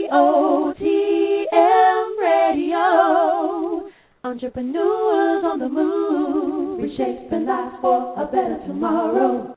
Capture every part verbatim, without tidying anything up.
O T M Radio. Entrepreneurs on the move, reshaping lives for a better tomorrow.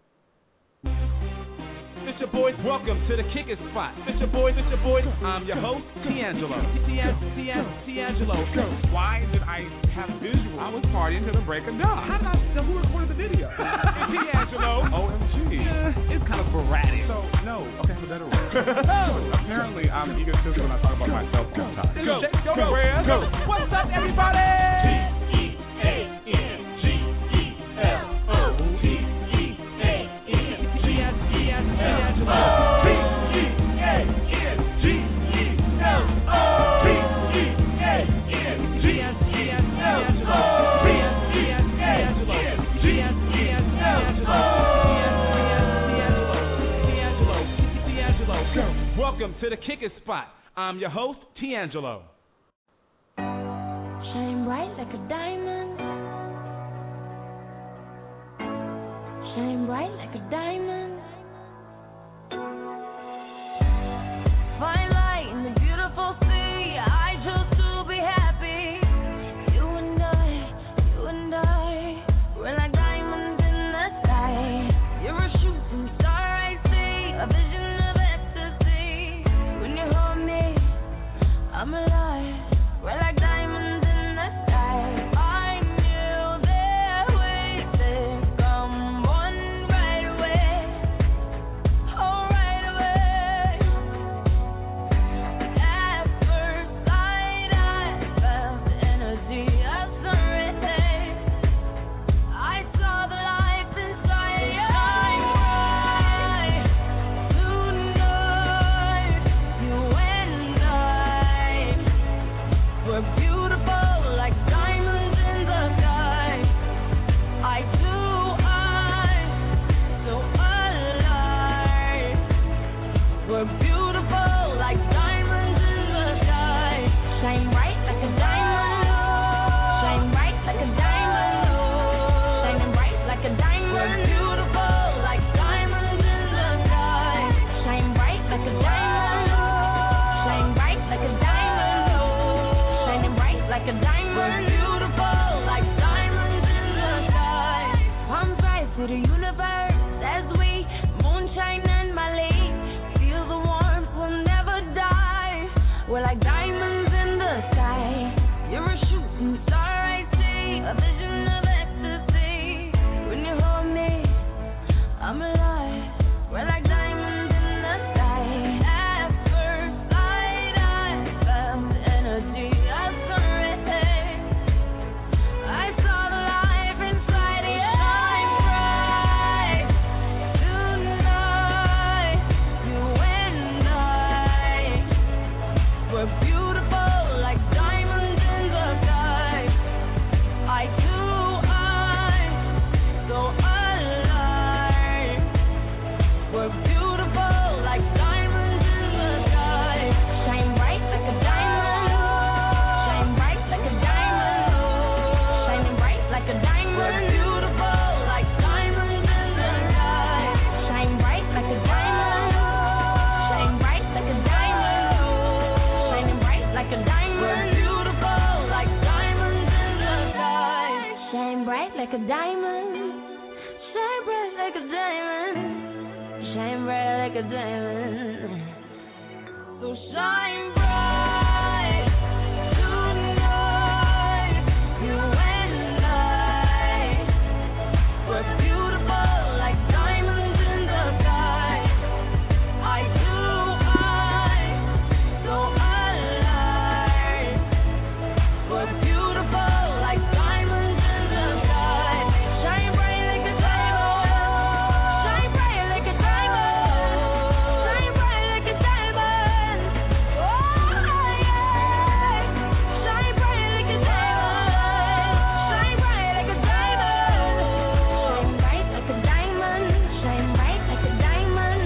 It's your boys, welcome to the Kicking Spot. It's your boys, it's your boys. I'm your host, D'Angelo. D'Angelo. Why did I have visual? I was partying till the break of dawn. How did I know who recorded the video? D'Angelo. O M G. Yeah, it's kind of sporadic. So, no. Okay, I have a better one. Apparently, I'm egotistical when I talk about myself all the time. Go, go, go, go. What's up, everybody? T E A N G E L O T E A N G E L O T E A N G E L O T E A N G E L O T E A N G E L O. Welcome to the Kicking Spot. I'm your host, D'Angelo. Shine bright like a diamond. Shine bright like a diamond. Fine light in the beautiful sea. I choose to be happy. You and I, you and I, we're like diamonds in the sky. You're a shooting star I see, a vision of ecstasy. When you hold me, I'm alive. We're like diamonds in the sky. I knew that we would come one right away. Oh, right away. At first sight, I felt the energy of sun rays. I saw the light inside your eyes. Tonight, you and I were beautiful like diamonds in the sky. Eye to eye, so alive. We're beautiful like diamonds in the sky. Shine bright like a diamond. Shine bright like a diamond. Shining bright like a diamond. We're beautiful like diamonds in the sky. Shine bright like a diamond. Shine bright like a diamond. Shining bright like a diamond. We're beautiful like diamonds in the sky. Palms rise to the universe as we moonshine and Malay. Feel the warmth, we'll never die. We're like diamonds in the sky. You're a shooting star I see, a vision of ecstasy. When you hold me, I'm alive. We're like diamonds in the sky. At first sight, I felt the energy of sun rays. I saw the life inside your eyes. Tonight, you and I were beautiful like diamonds in the sky. Eye to eye, so alive. We're beautiful like diamonds in the sky. Shine bright like a diamond. Shine bright like a diamond. Shining bright like a diamond. We're beautiful like diamonds in the sky. Shine bright like a diamond. Shine bright like a diamond. Shining bright like a diamond. We're beautiful like diamonds in the sky. Shine bright like a diamond. Shine bright like a diamond. Shine bright like a diamond. So shine bright tonight. You and I were beautiful like diamonds in the sky. Eye to eye, so alive. We're beautiful like diamonds in the sky. Shine bright like a diamond. Shine bright like a diamond. Shine bright like a diamond. Oh, yeah. Shine bright like a diamond. Shine bright like a diamond. Shine bright like a diamond. Shine bright like a diamond.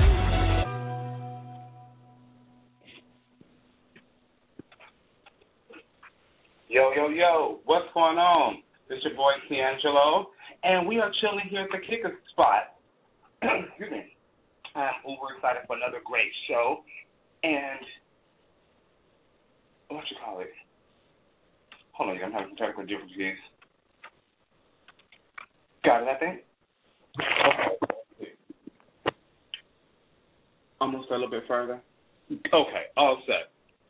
Yo, yo, yo, what's going on? It's your boy, D'Angelo, and we are chilling here at the Kicker Spot. Excuse me. I'm uber excited for another great show, and what you call it? Hold on, I'm having some technical difficulties. Got it, I think. Okay. Almost a little bit further. Okay, all set.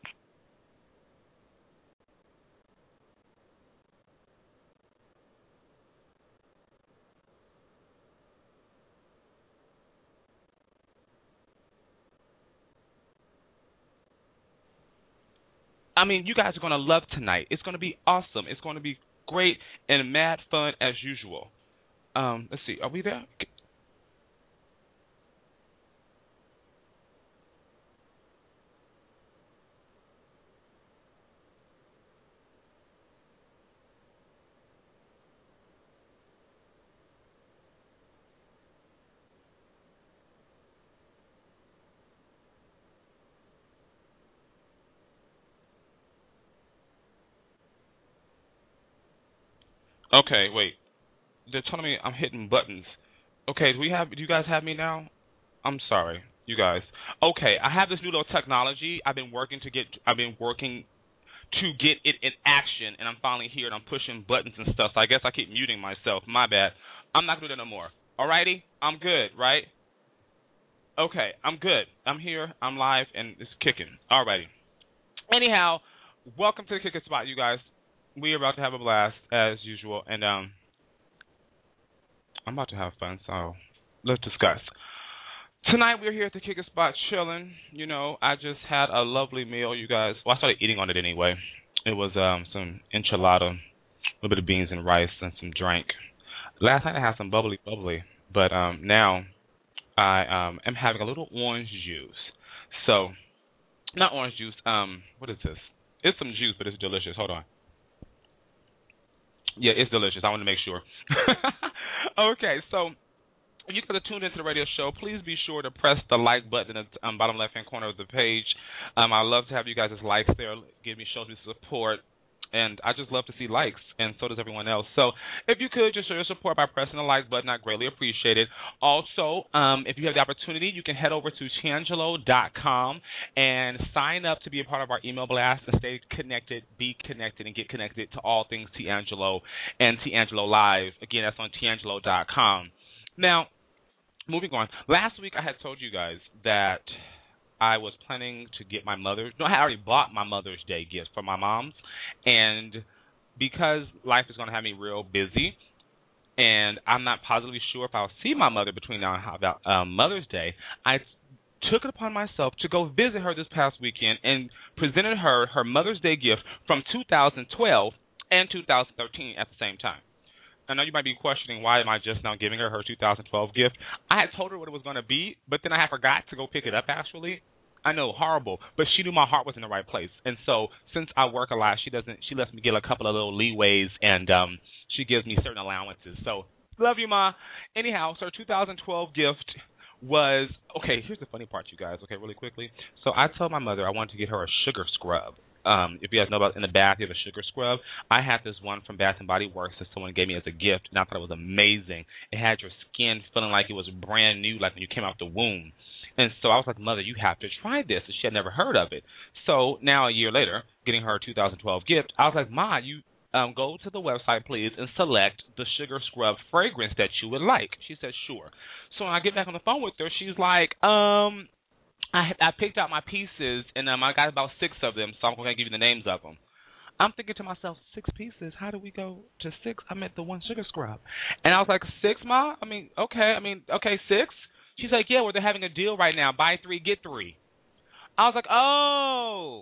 I mean, you guys are going to love tonight. It's going to be awesome. It's going to be great and mad fun as usual. Um, let's see. Are we there? Okay, wait. They're telling me I'm hitting buttons. Okay, do we have? Do you guys have me now? I'm sorry, you guys. Okay, I have this new little technology. I've been working to get. I've been working to get it in action, and I'm finally here, and I'm pushing buttons and stuff. So I guess I keep muting myself. My bad. I'm not gonna do that no more. Alrighty, I'm good, right? Okay, I'm good. I'm here. I'm live, and it's kicking. Alrighty. Anyhow, welcome to the Kick It Spot, you guys. We are about to have a blast as usual, and um, I'm about to have fun. So let's discuss. Tonight we're here at the Kick It Spot chilling. You know, I just had a lovely meal, you guys. Well, I started eating on it anyway. It was um some enchilada, a little bit of beans and rice, and some drink. Last night I had some bubbly bubbly, but um now I um am having a little orange juice. So, not orange juice. Um, what is this? It's some juice, but it's delicious. Hold on. Yeah, it's delicious. I want to make sure. Okay, so if you guys are tuned into the radio show, please be sure to press the like button in the um, bottom left-hand corner of the page. Um, I love to have you guys' likes there. Give me, shows me support. And I just love to see likes, and so does everyone else. So if you could just show your support by pressing the like button, I'd greatly appreciate it. Also, um, if you have the opportunity, you can head over to Tiangelo dot com and sign up to be a part of our email blast and stay connected, be connected, and get connected to all things Tiangelo and Tiangelo Live. Again, that's on Tiangelo dot com. Now, moving on. Last week I had told you guys that I was planning to get my mother. No, I had already bought my Mother's Day gift for my mom's, and because life is going to have me real busy, and I'm not positively sure if I'll see my mother between now and about um, Mother's Day, I took it upon myself to go visit her this past weekend and presented her her Mother's Day gift from two thousand twelve and two thousand thirteen at the same time. I know you might be questioning why am I just now giving her her two thousand twelve gift. I had told her what it was going to be, but then I had forgot to go pick it up, actually. I know, horrible, but she knew my heart was in the right place. And so since I work a lot, she doesn't. She lets me get a couple of little leeways, and um, she gives me certain allowances. So love you, Ma. Anyhow, so her two thousand twelve gift was, okay, here's the funny part, you guys, okay, really quickly. So I told my mother I wanted to get her a sugar scrub. Um, if you guys know about in the bath, you have a sugar scrub. I had this one from Bath and Body Works that someone gave me as a gift, and I thought it was amazing. It had your skin feeling like it was brand new, like when you came out the womb. And so I was like, Mother, you have to try this. And she had never heard of it. So now a year later, getting her a two thousand twelve gift, I was like, Ma, you um, go to the website, please, and select the sugar scrub fragrance that you would like. She said, sure. So when I get back on the phone with her, she's like, um... I, I picked out my pieces, and um, I got about six of them, so I'm going to give you the names of them. I'm thinking to myself, six pieces? How do we go to six? I meant the one sugar scrub. And I was like, six, Ma? I mean, okay. I mean, okay, six? She's like, yeah, well, they're having a deal right now. Buy three, get three. I was like, oh,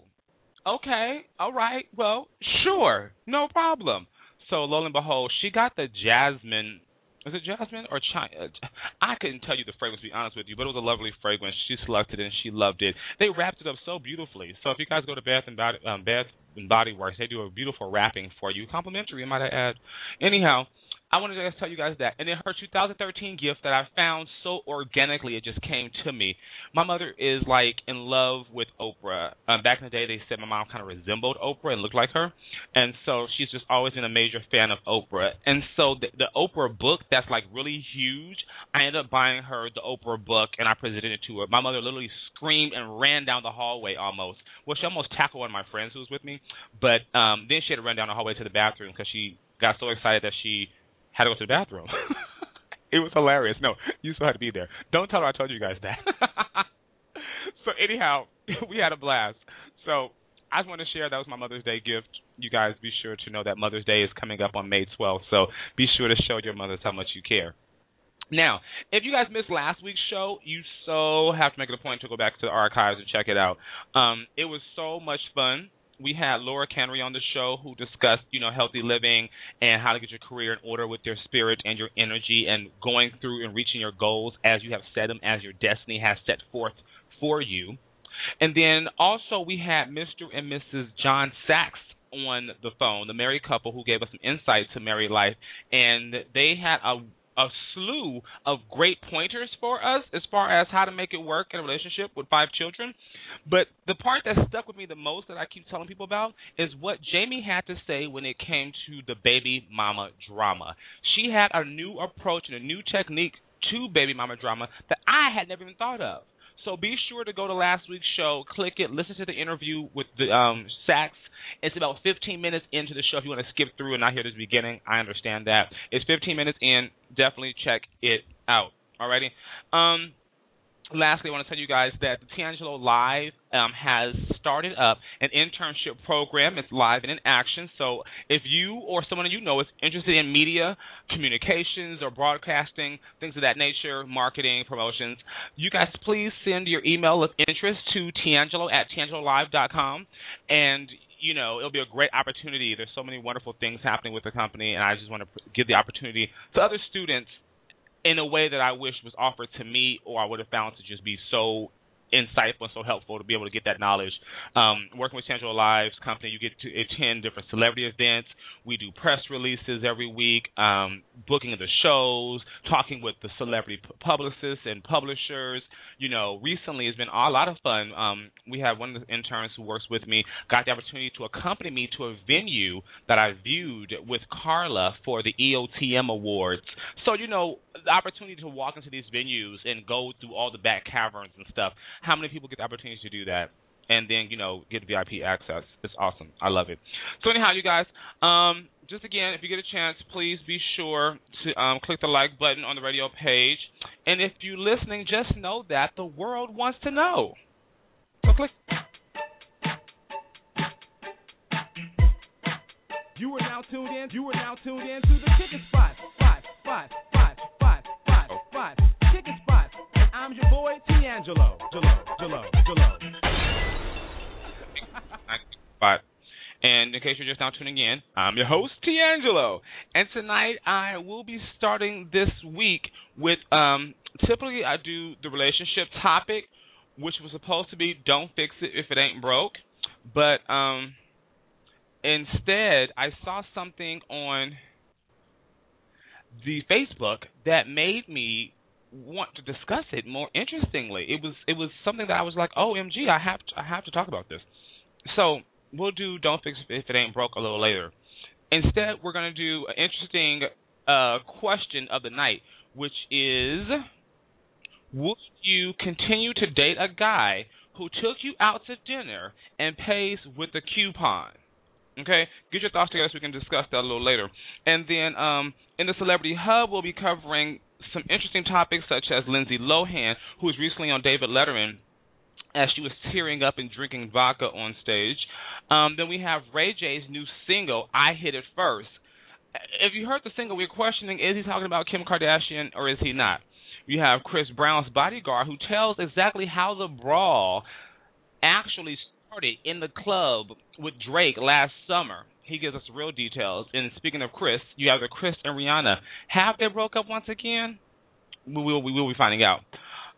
okay, all right, well, sure, no problem. So lo and behold, she got the Jasmine. Is it Jasmine or China? I couldn't tell you the fragrance, to be honest with you, but it was a lovely fragrance. She selected it, and she loved it. They wrapped it up so beautifully. So if you guys go to Bath and Body, um, Bath and Body Works, they do a beautiful wrapping for you, complimentary, I might add. Anyhow, I wanted to tell you guys that. And then her two thousand thirteen gift that I found so organically, it just came to me. My mother is like in love with Oprah. Um, back in the day, they said my mom kind of resembled Oprah and looked like her. And so she's just always been a major fan of Oprah. And so the, the Oprah book that's like really huge, I ended up buying her the Oprah book and I presented it to her. My mother literally screamed and ran down the hallway almost. Well, she almost tackled one of my friends who was with me. But um, then she had to run down the hallway to the bathroom because she got so excited that she had to go to the bathroom. It was hilarious. No, you still had to be there. Don't tell her I told you guys that. So anyhow, we had a blast. So I just wanted to share that was my Mother's Day gift. You guys be sure to know that Mother's Day is coming up on May twelfth. So be sure to show your mothers how much you care. Now, if you guys missed last week's show, you so have to make it a point to go back to the archives and check it out. Um, it was so much fun. We had Laura Cannery on the show who discussed, you know, healthy living and how to get your career in order with your spirit and your energy and going through and reaching your goals as you have set them, as your destiny has set forth for you. And then also we had Mister and Missus John Sachs on the phone, the married couple who gave us some insight to married life. And they had a a slew of great pointers for us as far as how to make it work in a relationship with five children. But the part that stuck with me the most that I keep telling people about is what Jamie had to say when it came to the baby mama drama. She had a new approach and a new technique to baby mama drama that I had never even thought of. So be sure to go to last week's show, click it, listen to the interview with the um, Sachs. It's about fifteen minutes into the show. If you want to skip through and not hear the beginning, I understand that. It's fifteen minutes in. Definitely check it out. Alrighty. Um, lastly, I want to tell you guys that the Tiangelo Live um, has started up an internship program. It's live and in action. So if you or someone you know is interested in media, communications, or broadcasting, things of that nature, marketing, promotions, you guys please send your email of interest to Tiangelo at tiangelo live dot com. And you know, it'll be a great opportunity. There's so many wonderful things happening with the company, and I just want to give the opportunity to other students in a way that I wish was offered to me or I would have found to just be so insightful and so helpful to be able to get that knowledge. Um, working with Tiangelo Live's company, you get to attend different celebrity events. We do press releases every week, um, booking of the shows, talking with the celebrity p- publicists and publishers. You know, recently it's been a lot of fun. Um, we have one of the interns who works with me got the opportunity to accompany me to a venue that I viewed with Carla for the E O T M Awards. So, you know, the opportunity to walk into these venues and go through all the back caverns and stuff. How many people get the opportunity to do that? And then, you know, get V I P access. It's awesome. I love it. So anyhow, you guys, um, just again, if you get a chance, please be sure to um, click the like button on the radio page. And if you're listening, just know that the world wants to know. So click. You are now tuned in. You are now tuned in to the Kicking Spot. Five, five, five, five, five, five. Kicking Spot. And I'm your boy Tiangelo. Jalo, Jalo, Jalo. Spot. And in case you're just now tuning in, I'm your host, Tiangelo. And tonight I will be starting this week with, um, typically I do the relationship topic, which was supposed to be don't fix it if it ain't broke. But um, instead, I saw something on the Facebook that made me want to discuss it more interestingly. It was it was something that I was like, oh, M G, I have to, I have to talk about this. So we'll do don't fix it if it ain't broke a little later. Instead, we're going to do an interesting uh, question of the night, which is, would you continue to date a guy who took you out to dinner and pays with a coupon? Okay, get your thoughts together so we can discuss that a little later. And then um, in the Celebrity Hub, we'll be covering some interesting topics such as Lindsay Lohan, who was recently on David Letterman as she was tearing up and drinking vodka on stage. Um, then we have Ray J's new single, I Hit It First. If you heard the single, we're questioning, is he talking about Kim Kardashian or is he not? You have Chris Brown's bodyguard, who tells exactly how the brawl actually started in the club with Drake last summer. He gives us real details. And speaking of Chris, you have the Chris and Rihanna. Have they broke up once again? We will, we will be finding out.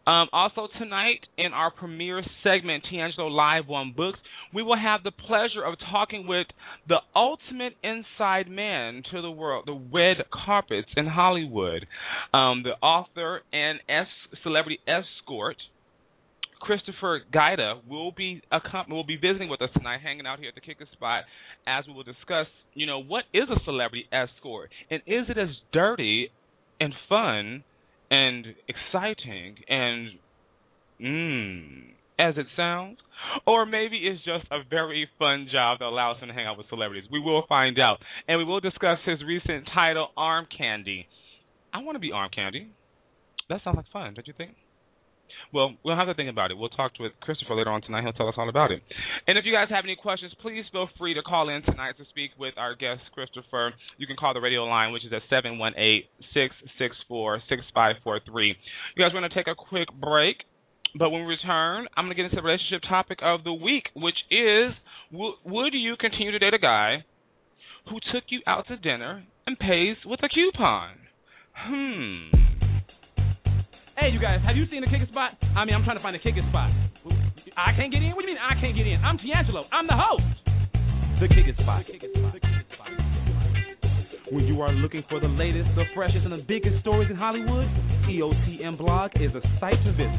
Um, also tonight in our premiere segment, Tiangelo Live on Books, we will have the pleasure of talking with the ultimate inside man to the world, the red carpets in Hollywood, um, the author and es- celebrity escort, Christopher Guida, will be a comp- will be visiting with us tonight, hanging out here at the Kicker Spot, as we will discuss, you know, what is a celebrity escort, and is it as dirty and fun and exciting and mmm as it sounds, or maybe it's just a very fun job that allows him to hang out with celebrities. We will find out, and we will discuss his recent title, Arm Candy. I want to be Arm Candy. That sounds like fun, don't you think? Well, we'll have to think about it. We'll talk with Christopher later on tonight. He'll tell us all about it. And if you guys have any questions, please feel free to call in tonight to speak with our guest, Christopher. You can call the radio line, which is at seven one eight, six six four, six five four three. You guys want to take a quick break, but when we return, I'm going to get into the relationship topic of the week, which is, w- would you continue to date a guy who took you out to dinner and pays with a coupon? Hmm... Hey, you guys, have you seen the Kicker Spot? I mean, I'm trying to find the Kicker Spot. I can't get in? What do you mean I can't get in? I'm Tiangelo. I'm the host. The Kicker Spot. The Kicker Spot. The Kicker Spot. When you are looking for the latest, the freshest, and the biggest stories in Hollywood, E O T M Blog is a site to visit.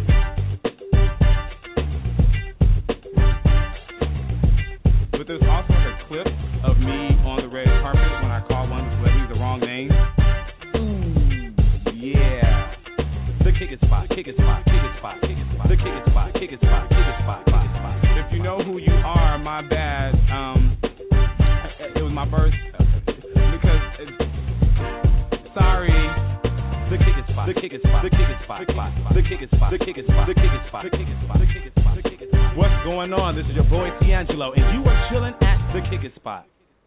But there's also like a clip of me on the red carpet when I call one of the celebrities the wrong name. Ooh, yeah. The Kicker Spot, Kicker Spot, Kicker Spot, Kicker Spot, the Kicker Spot, Kicker Spot, Kicker Spot, Kicker Spot. If you know who you are, my bad. Um, it was my birth because it's, sorry. The Kicker Spot, the Kicker Spot, the Kicker Spot, the Kicker Spot, the Kicker Spot, the Kicker Spot, the Kicker Spot, the Kicker Spot, the Kicker Spot. What's going on? This is your boy Tiangelo, and you are chilling at the Kicker Spot.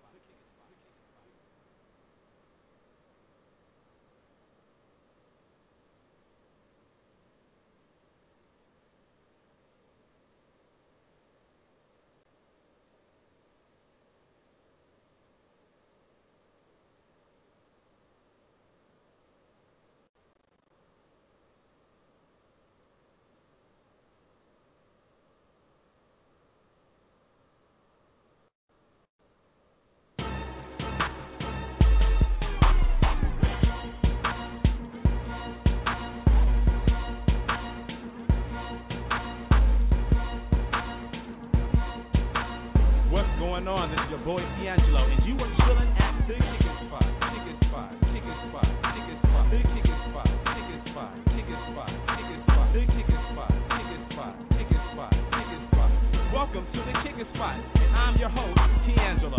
On. This is your boy Tiangelo, and you are chilling at the Kicker Spot, Kicker Spot, Kicker Spot, Kicker Spot, the Kicker Spot, Kicker Spot, Kicker Spot, Kicker Spot, the Kicker Spot, Kicker Spot, Kicker Spot, Kicker Spot. Welcome to the Kicker Spot, and I'm your host, Tiangelo.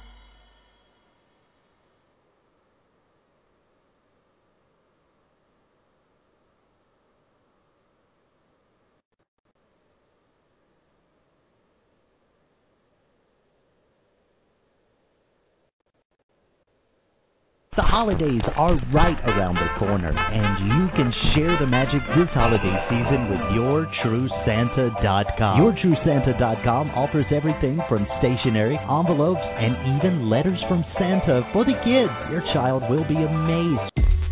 The holidays are right around the corner, and you can share the magic this holiday season with your true santa dot com. your true santa dot com offers everything from stationery, envelopes, and even letters from Santa for the kids. Your child will be amazed.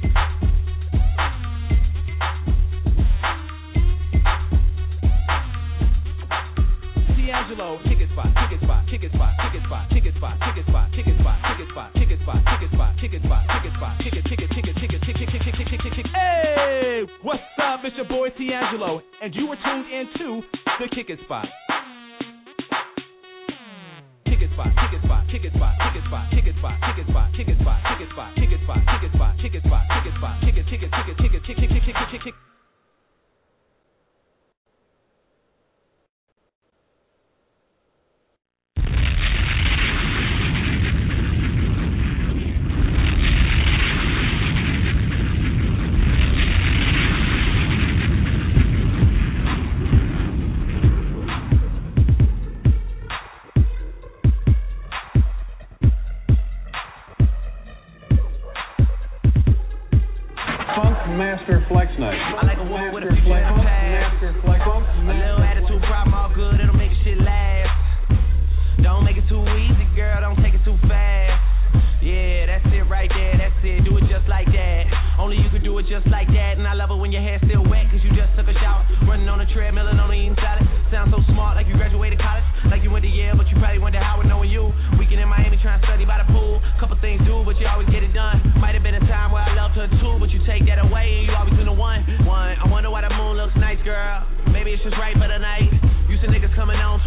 Tiangelo, Kicker Spot, Kicker Spot, Kicker Spot, Kicker Spot, Kicker Spot, Kicker Spot, Kicker Spot, Kicker Spot, Kicker Spot, Kicker Spot, Kicker Spot, Kicker Spot, Kicker, Kicker, Kicker, Kicker, Kicker, Kicker, Kicker, Kicker, Kicker. Hey, what's up? It's your boy Tiangelo, and you were tuned into the Kicker Spot. Kicker Spot, Kicker Spot, Kicker Spot, Kicker Spot, Kicker Spot, Kicker Spot, Kicker Spot, Kicker Spot, Kicker Spot, Kicker Spot, Kicker Spot, Kicker Spot, Kicker, Kicker, Kicker, Kicker, Kicker, Kicker, Kicker, Kicker. Master Flex Night.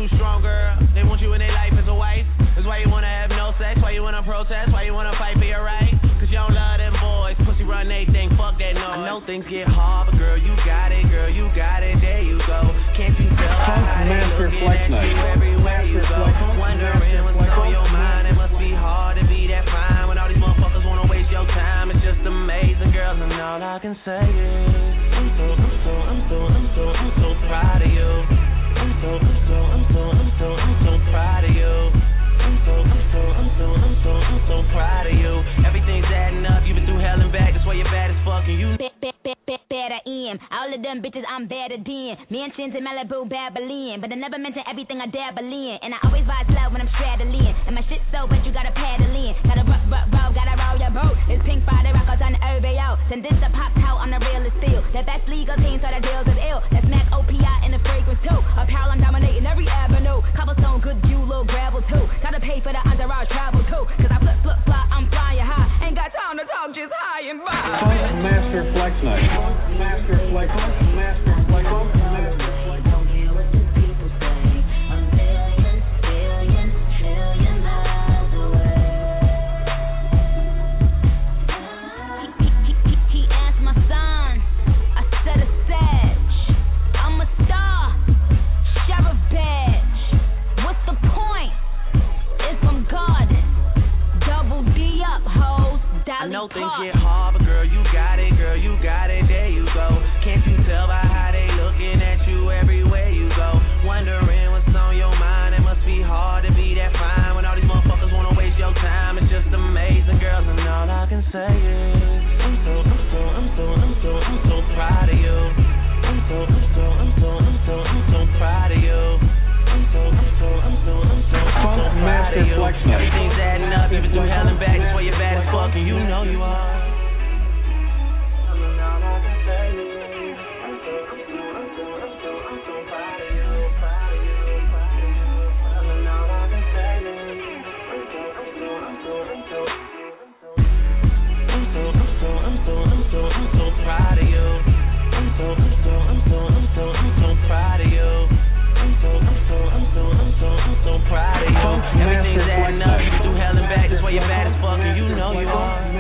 too strong, girl. They want you in their life as a wife. That's why you wanna have no sex, why you wanna protest, why you wanna fight for your right. Cause you don't love them boys, pussy run everything, fuck that noise. I know things get hard, but girl, you got it, girl, you got it, there you go. Can't you tell how they looking at you everywhere you go? Wondering what's on your mind, it must be hard to be that fine when all these motherfuckers wanna waste your time. It's just amazing, girl, and all I can say is I'm so, I'm so, I'm so, I'm so, I'm so proud of you. I'm so, I'm so, I'm so, I'm so, I'm so proud of you. I'm so, I'm so, I'm so, I'm so, I'm so proud of you. Everything's adding up, you've been through hell and back, that's why you're bad as fuck and you better in. All of them bitches I'm better than. Mansions in Malibu, Babylon, but I never mention everything I dabble in. And I always ride slow when I'm straddling. And my shit so but you gotta paddle in. Gotta rock, rock, roll, gotta roll your boat. It's Pink Friday Rockers on the O B O. Send this to pop out on the realest steel. The best legal team, so the deals is ill. That's Mac O P I in the fragrance too. Apparel, I'm dominating every avenue. Cobblestone, good view, little gravel too. Gotta pay for the entourage travel too. Cause I flip, flip, fly, I'm flying high. Ain't got time to talk, just high and by. Master Flex Night. Master Flex Night. Master Flex Night. Don't care what the people say. I'm billion, billion, trillion miles away. He, he, he, he asked my son. I said a sedge. I'm a star. Sheriff badge. What's the point? If I'm guarded. Double D up, hoes. I know things get hard, but girl, you got it, girl, you got it, there you go. Can't you tell by how they looking at you everywhere you go? Wondering what's on your mind, it must be hard to be that fine when all these motherfuckers wanna waste your time. It's just amazing, girls, and all I can say is I'm so, I'm so, I'm so, I'm so, I'm so proud of you. I'm so, I'm so, I'm so, I'm so, I'm so proud of you. I'm so, I'm so, I'm so, I'm so, I'm so proud of you. Everything's adding up, you've been through hell and back, that's why you're bad as fuck, and you know you are. Everything's adding up, you do hell and back, that's why you're bad as fuck, and you know you are.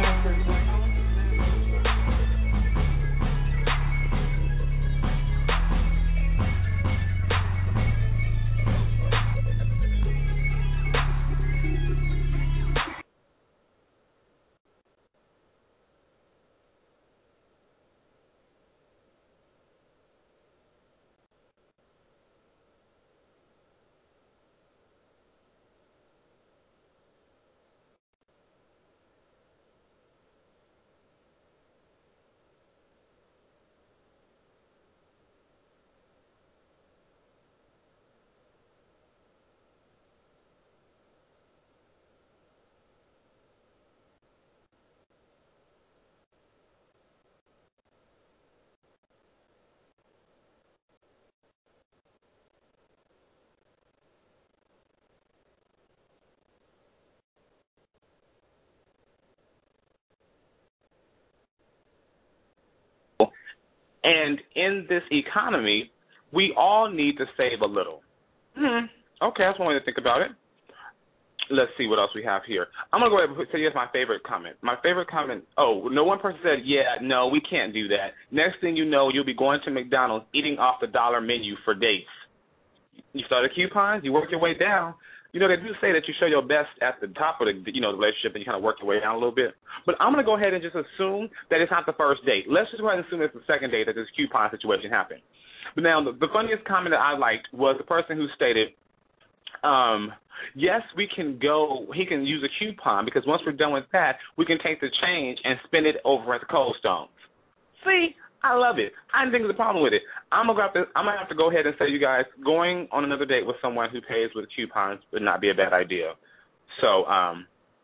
And in this economy, we all need to save a little. Hmm. Okay, that's one way to think about it. Let's see what else we have here. I'm going to go ahead and say here's my favorite comment. My favorite comment, oh, no one person said, yeah, no, we can't do that. Next thing you know, you'll be going to McDonald's eating off the dollar menu for dates. You start a coupons, you work your way down. You know, they do say that you show your best at the top of the, you know, the relationship and you kind of work your way down a little bit. But I'm going to go ahead and just assume that it's not the first date. Let's just go ahead and assume it's the second date that this coupon situation happened. But now the, the funniest comment that I liked was the person who stated, um, yes, we can go, he can use a coupon because once we're done with that, we can take the change and spend it over at the Cold Stones. See? I love it. I didn't think there's a problem with it. I'm gonna have to. I'm gonna have to go ahead and say, you guys, going on another date with someone who pays with coupons would not be a bad idea. So, um,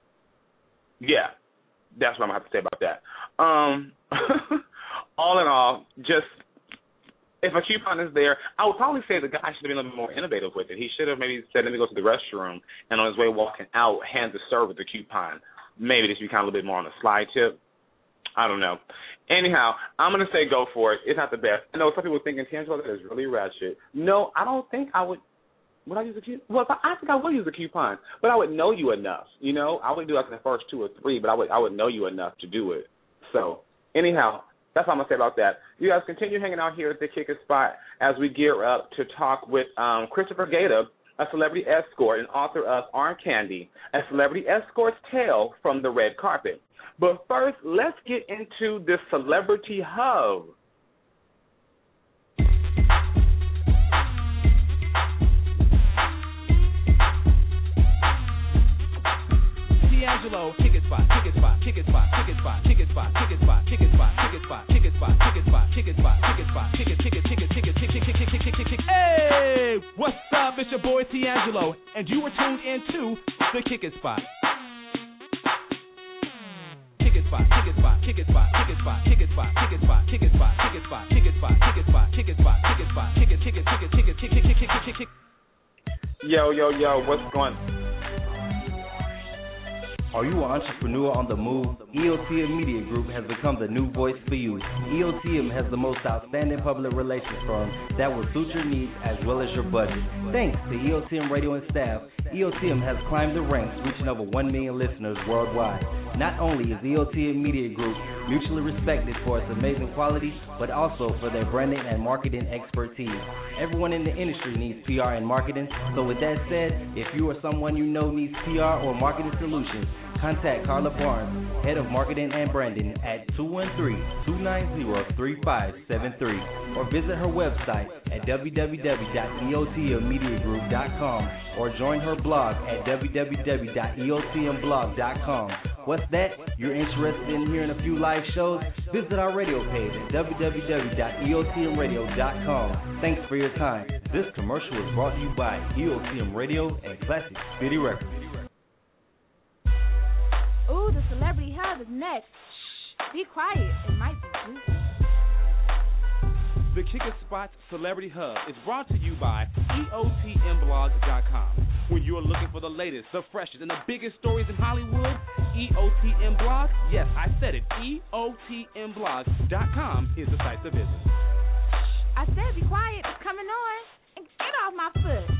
yeah, that's what I'm gonna have to say about that. Um, all in all, just if a coupon is there, I would probably say the guy should have been a little bit more innovative with it. He should have maybe said, "Let me go to the restroom," and on his way walking out, hand the server the coupon. Maybe this would be kind of a little bit more on the slide tip. I don't know. Anyhow, I'm going to say go for it. It's not the best. I know some people are thinking, Tangelo, that is really ratchet. No, I don't think I would would I use a coupon? Well, I, I think I would use a coupon, but I would know you enough. You know, I wouldn't do like the first two or three, but I would I would know you enough to do it. So anyhow, that's all I'm gonna say about that. You guys continue hanging out here at the Kick It Spot as we gear up to talk with um, Christopher Gator, a celebrity escort and author of Arm Candy, a celebrity escort's tale from the red carpet. But first, let's get into this celebrity hub. D'Angelo, Kick It Spot, Kick It Spot, Kick It Spot, Kick It Spot, Kick It Spot, Kick It Spot, Kick It Spot, Kick It Spot, Kick It Spot, Kick It Spot, Kick It Spot, Kick It Spot, Kick It, Kick It, Kick It, Kick It, Kick It, Kick It, Kick It, Kick It, Kick It. Hey, what's up? It's your boy D'Angelo, and you were tuned into the Kick It Spot. Kick It Spot, Kick It Spot, Kick It Spot, Kick It Spot, Kick It Spot, Kick It Spot, Kick It Spot, Kick It Spot, Kick It Spot, Kick It Spot, Kick It Spot, Kick It Spot, Kick It, Kick It, Kick It, Kick It, Kick It, Kick It, Kick It, Kick It. Yo, yo, yo, what's going on? Are you an entrepreneur on the move? E O T M Media Group has become the new voice for you. E O T M has the most outstanding public relations firm that will suit your needs as well as your budget. Thanks to E O T M Radio and staff, E O T M has climbed the ranks, reaching over one million listeners worldwide. Not only is E O T M Media Group mutually respected for its amazing quality, but also for their branding and marketing expertise. Everyone in the industry needs P R and marketing, so with that said, if you or someone you know needs P R or marketing solutions, contact Carla Barnes, Head of Marketing and Branding, at two one three, two nine zero, three five seven three, or visit her website at w w w dot e o t m media group dot com or join her blog at w w w dot e o t m blog dot com. What's that? You're interested in hearing a few live shows? Visit our radio page at w w w dot e o t m radio dot com. Thanks for your time. This commercial is brought to you by E O T M Radio and Classic City Records. Ooh, the Celebrity Hub is next. Shh, be quiet. It might be juicy. The Kick It Spot Celebrity Hub is brought to you by E O T M blog dot com. When you're looking for the latest, the freshest, and the biggest stories in Hollywood, E O T M Blog, yes, I said it, E O T M blog dot com is the site to visit. I said be quiet. It's coming on. And get off my foot.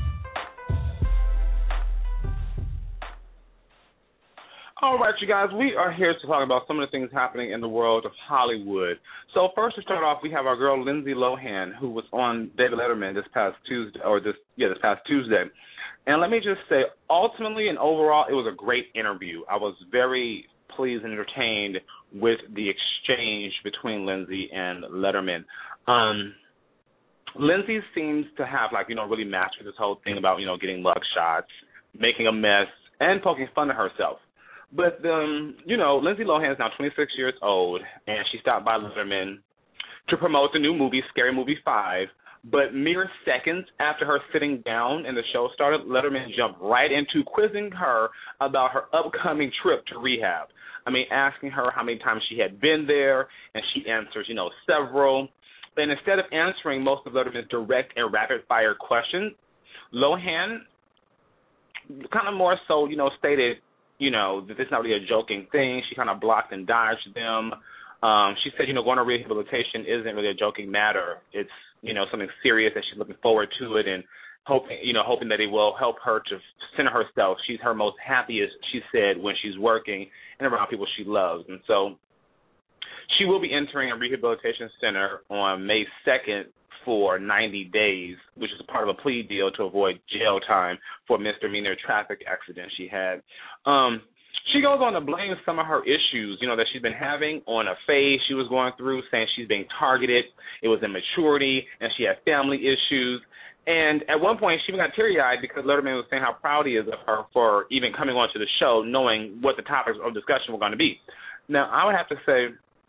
All right, you guys, we are here to talk about some of the things happening in the world of Hollywood. So first to start off, we have our girl Lindsay Lohan, who was on David Letterman this past Tuesday, or this yeah, this past Tuesday. And let me just say, ultimately and overall, it was a great interview. I was very pleased and entertained with the exchange between Lindsay and Letterman. Um, Lindsay seems to have, like, you know, really mastered this whole thing about, you know, getting mug shots, making a mess, and poking fun at herself. But, um, you know, Lindsay Lohan is now twenty-six years old, and she stopped by Letterman to promote the new movie, Scary Movie five. But mere seconds after her sitting down and the show started, Letterman jumped right into quizzing her about her upcoming trip to rehab. I mean, asking her how many times she had been there, and she answers, you know, several. And instead of answering most of Letterman's direct and rapid-fire questions, Lohan kind of more so, you know, stated, you know, that this is not really a joking thing. She kind of blocked and dodged them. Um, she said, you know, going to rehabilitation isn't really a joking matter. It's, you know, something serious that she's looking forward to it and hoping, you know, hoping that it will help her to center herself. She's her most happiest, she said, when she's working and around people she loves. And so she will be entering a rehabilitation center on May second for ninety days, which is a part of a plea deal to avoid jail time for a misdemeanor traffic accident she had. Um, she goes on to blame some of her issues, you know, that she's been having on a phase she was going through, saying she's being targeted, it was immaturity, and she had family issues. And at one point, she even got teary-eyed because Letterman was saying how proud he is of her for even coming onto the show, knowing what the topics of discussion were going to be. Now, I would have to say,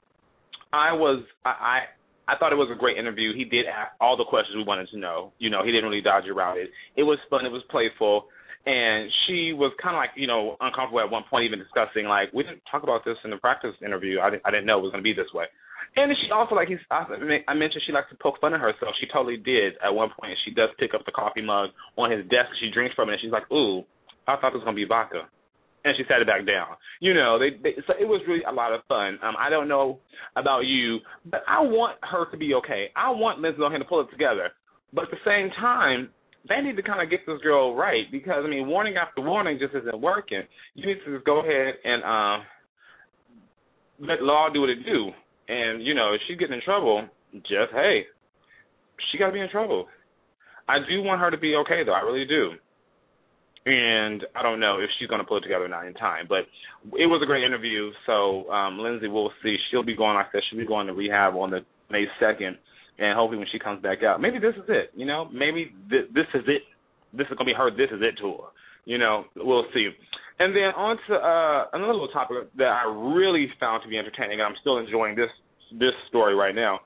I was, I, I I thought it was a great interview. He did ask all the questions we wanted to know. You know, he didn't really dodge around it. It was fun. It was playful. And she was kind of like, you know, uncomfortable at one point even discussing, like, we didn't talk about this in the practice interview. I didn't, I didn't know it was going to be this way. And she also, like, he's, I mentioned she likes to poke fun at herself. She totally did at one point. She does pick up the coffee mug on his desk. She drinks from it, and she's like, ooh, I thought it was going to be vodka. And she sat it back down. You know, they, they, so it was really a lot of fun. Um, I don't know about you, but I want her to be okay. I want Lindsay Lohan to pull it together. But at the same time, they need to kind of get this girl right because, I mean, warning after warning just isn't working. You need to just go ahead and uh, let law do what it do. And, you know, if she's getting in trouble, just, hey, she got to be in trouble. I do want her to be okay, though. I really do. And I don't know if she's going to pull it together or not in time. But it was a great interview. So, um, Lindsay, we'll see. She'll be going, like I said, she'll be going to rehab on the May second. And hopefully when she comes back out, maybe this is it. You know, maybe th- this is it. This is going to be her This Is It tour. You know, we'll see. And then on to uh, another little topic that I really found to be entertaining, and I'm still enjoying this this story right now,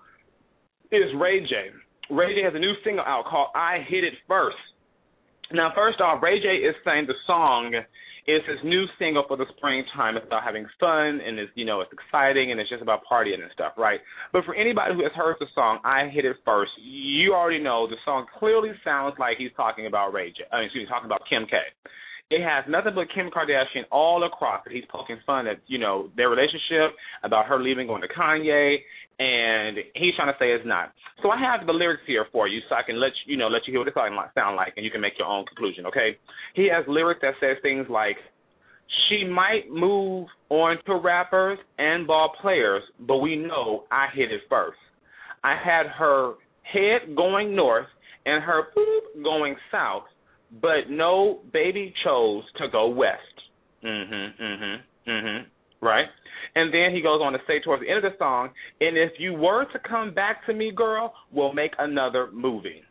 is Ray J. Ray J has a new single out called I Hit It First. Now, first off, Ray J is saying the song is his new single for the springtime. It's about having fun, and it's, you know, it's exciting, and it's just about partying and stuff, right? But for anybody who has heard the song, I Hit It First, you already know the song clearly sounds like he's talking about Ray J. I mean, excuse me, talking about Kim K. It has nothing but Kim Kardashian all across it. He's poking fun at, you know, their relationship, about her leaving, going to Kanye, and he's trying to say it's not. So I have the lyrics here for you so I can let you, you know, let you hear what it sound like, and you can make your own conclusion, okay? He has lyrics that says things like, she might move on to rappers and ball players, but we know I hit it first. I had her head going north and her boop going south, but no, baby chose to go west. Mm-hmm, mm-hmm, mm-hmm, right? And then he goes on to say towards the end of the song, and if you were to come back to me, girl, we'll make another movie.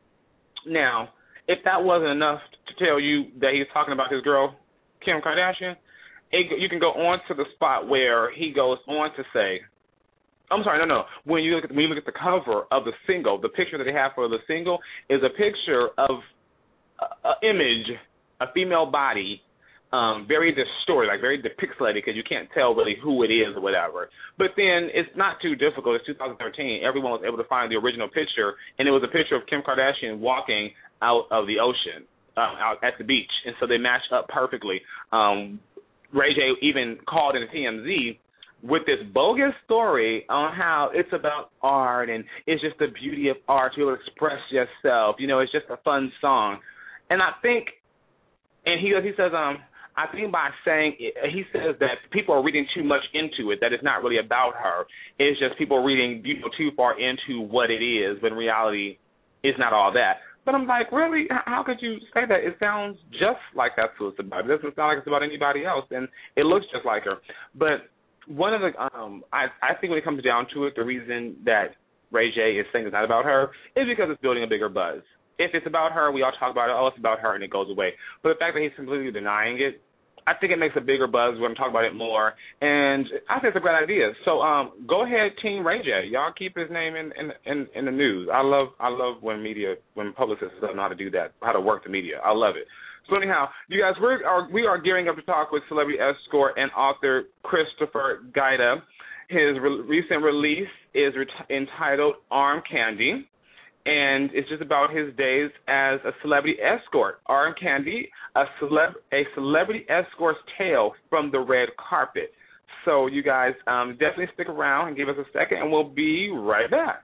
Now, if that wasn't enough to tell you that he's talking about his girl, Kim Kardashian, it, you can go on to the spot where he goes on to say, I'm sorry, no, no. When you look at when you look at the cover of the single, the picture that they have for the single is a picture of an image, a female body, um, very distorted, like very depixelated, because you can't tell really who it is or whatever. But then it's not too difficult. It's two thousand thirteen. Everyone was able to find the original picture, and it was a picture of Kim Kardashian walking out of the ocean, uh, out at the beach, and so they matched up perfectly. Um, Ray J even called in T M Z with this bogus story on how it's about art and it's just the beauty of art. You'll express yourself. You know, it's just a fun song. And I think, and he he says, um, I think by saying, he says that people are reading too much into it, that it's not really about her. It's just people reading, you know, too far into what it is, but in reality, it's not all that. But I'm like, really? How could you say that? It sounds just like that's what it's about. It doesn't sound like it's about anybody else, and it looks just like her. But one of the, um, I, I think when it comes down to it, the reason that Ray J is saying it's not about her is because it's building a bigger buzz. If it's about her, we all talk about it, oh, it's about her, and it goes away. But the fact that he's completely denying it, I think it makes a bigger buzz. We're going to talk about it more, and I think it's a great idea. So um, go ahead, Team Ray J. Y'all keep his name in, in, in, in the news. I love I love when media, when publicists don't know how to do that, how to work the media. I love it. So anyhow, you guys, we are we are gearing up to talk with celebrity escort and author Christopher Guida. His re- recent release is re- entitled Arm Candy, and it's just about his days as a celebrity escort. Arm Candy, a celeb a celebrity escort's tale from the red carpet. So you guys um, definitely stick around and give us a second, and we'll be right back.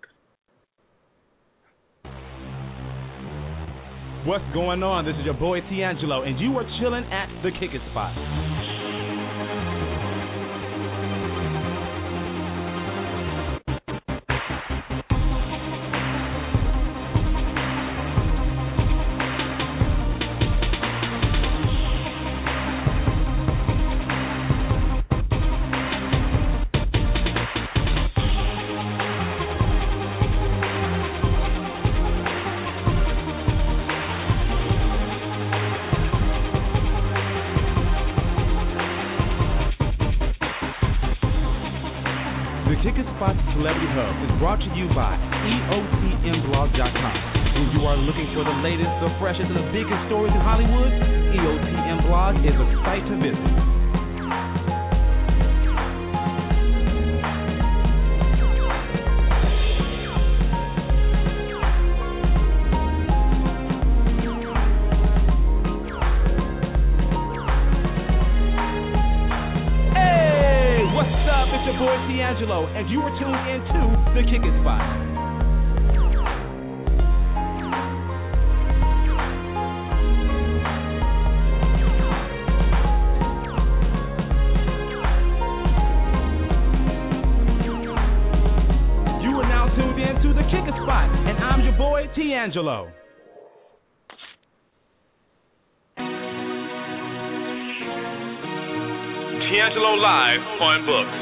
What's going on? This is your boy D'Angelo, and you are chilling at the Kick It Spot. Celebrity Hub is brought to you by E O T M blog dot com. When you are looking for the latest, the freshest, and the biggest stories in Hollywood, E O T M Blog is a site to visit. It's your boy D'Angelo, and you are tuned in to the Kick It Spot. Tiangelo. Tiangelo Live on Books.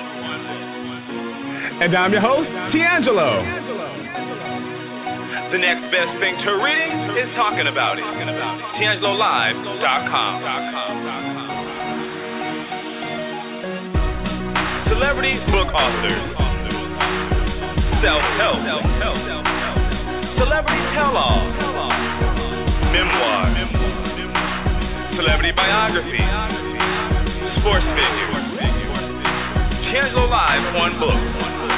And I'm your host, Tiangelo. The next best thing to reading is talking about it. Tiangelo Live dot com. Celebrity book authors. Self-help. Celebrity tell-all. Memoir. Celebrity biography. Sports figures. Tiangelo Live on Books.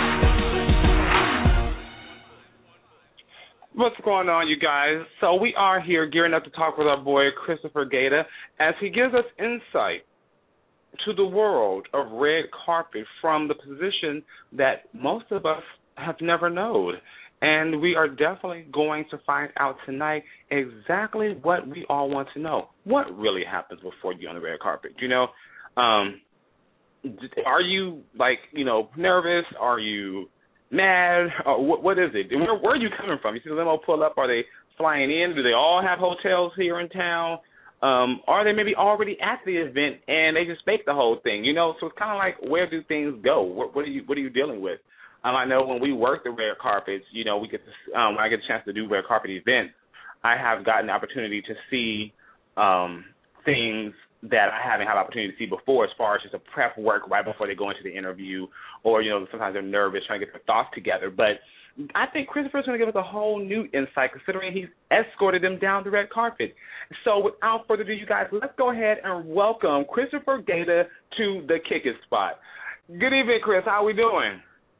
What's going on, you guys? So we are here gearing up to talk with our boy Christopher Gator as he gives us insight to the world of red carpet from the position that most of us have never known. And we are definitely going to find out tonight exactly what we all want to know. What really happens before you get on the red carpet? You know, um, are you, like, you know, nervous? Are you mad? Or what, what is it? And where, where are you coming from? You see the limo pull up. Are they flying in? Do they all have hotels here in town? Um, are they maybe already at the event and they just fake the whole thing? You know, so it's kind of like, where do things go? What, what are you What are you dealing with? Um, I know when we work the red carpets, you know, we get to, um, when I get a chance to do red carpet events, I have gotten the opportunity to see um, things that I haven't had the opportunity to see before, as far as just a prep work right before they go into the interview, or, you know, sometimes they're nervous trying to get their thoughts together. But I think Christopher's going to give us a whole new insight, considering he's escorted them down the red carpet. So without further ado, you guys, let's go ahead and welcome Christopher Gator to the Kick It Spot. Good evening, Chris. How are we doing?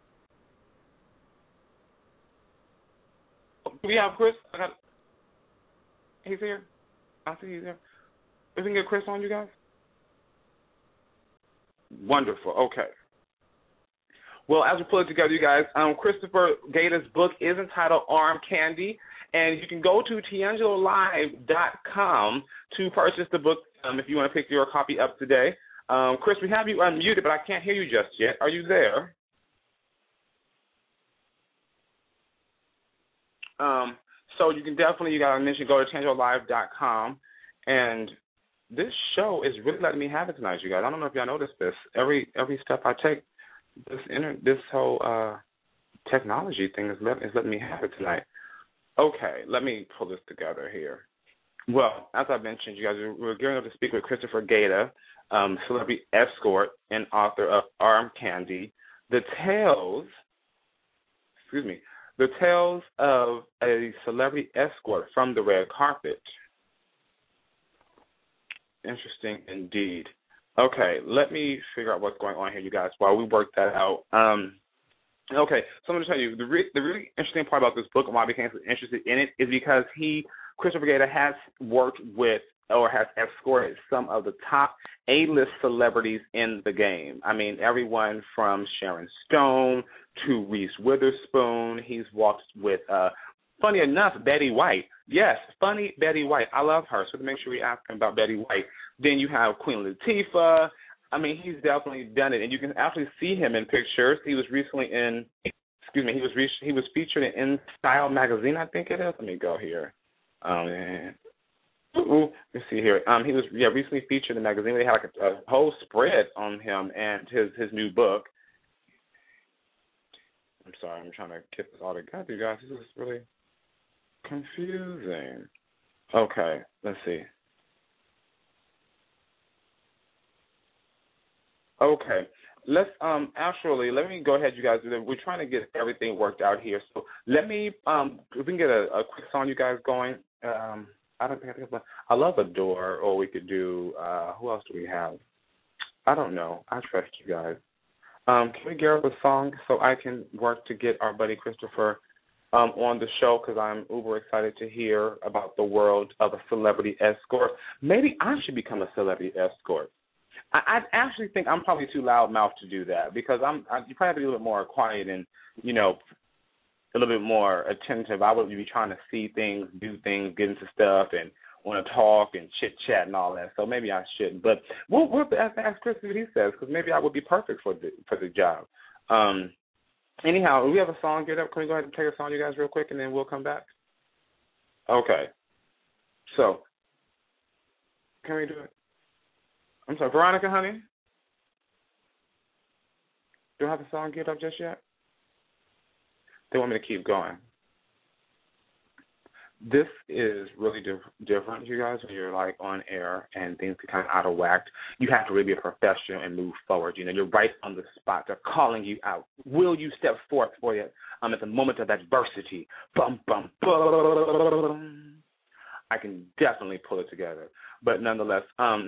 Do we have Chris? I got, he's here. I see he's here. We can get Chris on, you guys? Wonderful. Okay. Well, as we pull it together, you guys, um, Christopher Gator's book is entitled Arm Candy, and you can go to Tiangelo Live dot com to purchase the book um, if you want to pick your copy up today. Um, Chris, we have you unmuted, but I can't hear you just yet. Are you there? Um, so you can definitely, you got to mention, go to Tiangelo Live dot com, and this show is really letting me have it tonight, you guys. I don't know if y'all noticed this. Every every step I take, this inter, this whole uh, technology thing is, let, is letting me have it tonight. Okay, let me pull this together here. Well, as I mentioned, you guys, we're gearing up to speak with Christopher Gator, um, celebrity escort and author of Arm Candy, the tales, excuse me, the tales of a celebrity escort from the red carpet. Interesting indeed. Okay, let me figure out what's going on here, you guys, while we work that out. Um, okay, so I'm going to tell you, the, re- the really interesting part about this book and why I became so interested in it is because he, Christopher Gator, has worked with or has escorted some of the top A-list celebrities in the game. I mean, everyone from Sharon Stone to Reese Witherspoon. He's walked with, uh, funny enough, Betty White. Yes, funny Betty White. I love her, so to make sure we ask him about Betty White. Then you have Queen Latifah. I mean, he's definitely done it, and you can actually see him in pictures. He was recently in, excuse me, he was re- he was featured in In Style magazine, I think it is. Let me go here. Um, and, ooh, let's see here. Um, he was yeah recently featured in the magazine. They had like a, a whole spread on him and his his new book. I'm sorry, I'm trying to get this all together, you guys. This is really confusing. Okay, let's see. Okay, let's um actually let me go ahead, you guys. We're trying to get everything worked out here, so let me um if we can get a, a quick song, you guys, going. Um, I don't think I think I love Adore, or we could do uh who else do we have? I don't know. I trust you guys. Um, can we get up a song so I can work to get our buddy Christopher um, on the show, because I'm uber excited to hear about the world of a celebrity escort. Maybe I should become a celebrity escort. I, I actually think I'm probably too loudmouthed to do that, because I'm I, you probably have to be a little bit more quiet and, you know, a little bit more attentive. I would be trying to see things, do things, get into stuff, and want to talk and chit-chat and all that. So maybe I shouldn't. But we'll, we'll ask, ask Chris what he says, because maybe I would be perfect for the for the job. Um, anyhow, we have a song get up. Can we go ahead and play a song, you guys, real quick, and then we'll come back? Okay. So, can we do it? I'm sorry, Veronica, honey? Do I have the song geared up just yet? They want me to keep going. This is really diff- different, you guys, when you're, like, on air and things get kind of out of whack. You have to really be a professional and move forward. You know, you're right on the spot. They're calling you out. Will you step forth for you um, at the moment of adversity? Bum, bum, bum. I can definitely pull it together. But nonetheless, um,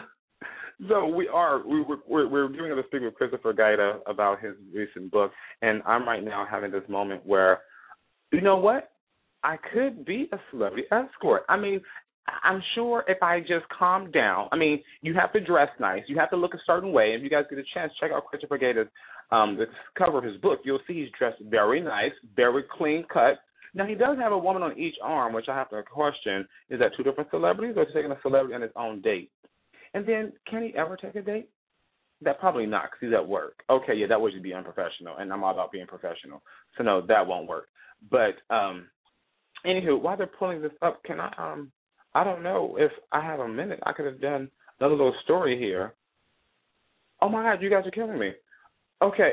so we are, we, we're, we're doing a speak with Christopher Gaida about his recent book, and I'm right now having this moment where, you know what? I could be a celebrity escort. I mean, I'm sure if I just calm down, I mean, you have to dress nice. You have to look a certain way. If you guys get a chance, check out Christopher Gaida's, um, the cover of his book. You'll see he's dressed very nice, very clean cut. Now, he does have a woman on each arm, which I have to question, is that two different celebrities or is he taking a celebrity on his own date? And then, can he ever take a date? That probably not, because he's at work. Okay, yeah, that would just be unprofessional, and I'm all about being professional. So, no, that won't work. But, um, anywho, while they're pulling this up, can I, um, I don't know if I have a minute. I could have done another little story here. Oh, my God, you guys are killing me. Okay.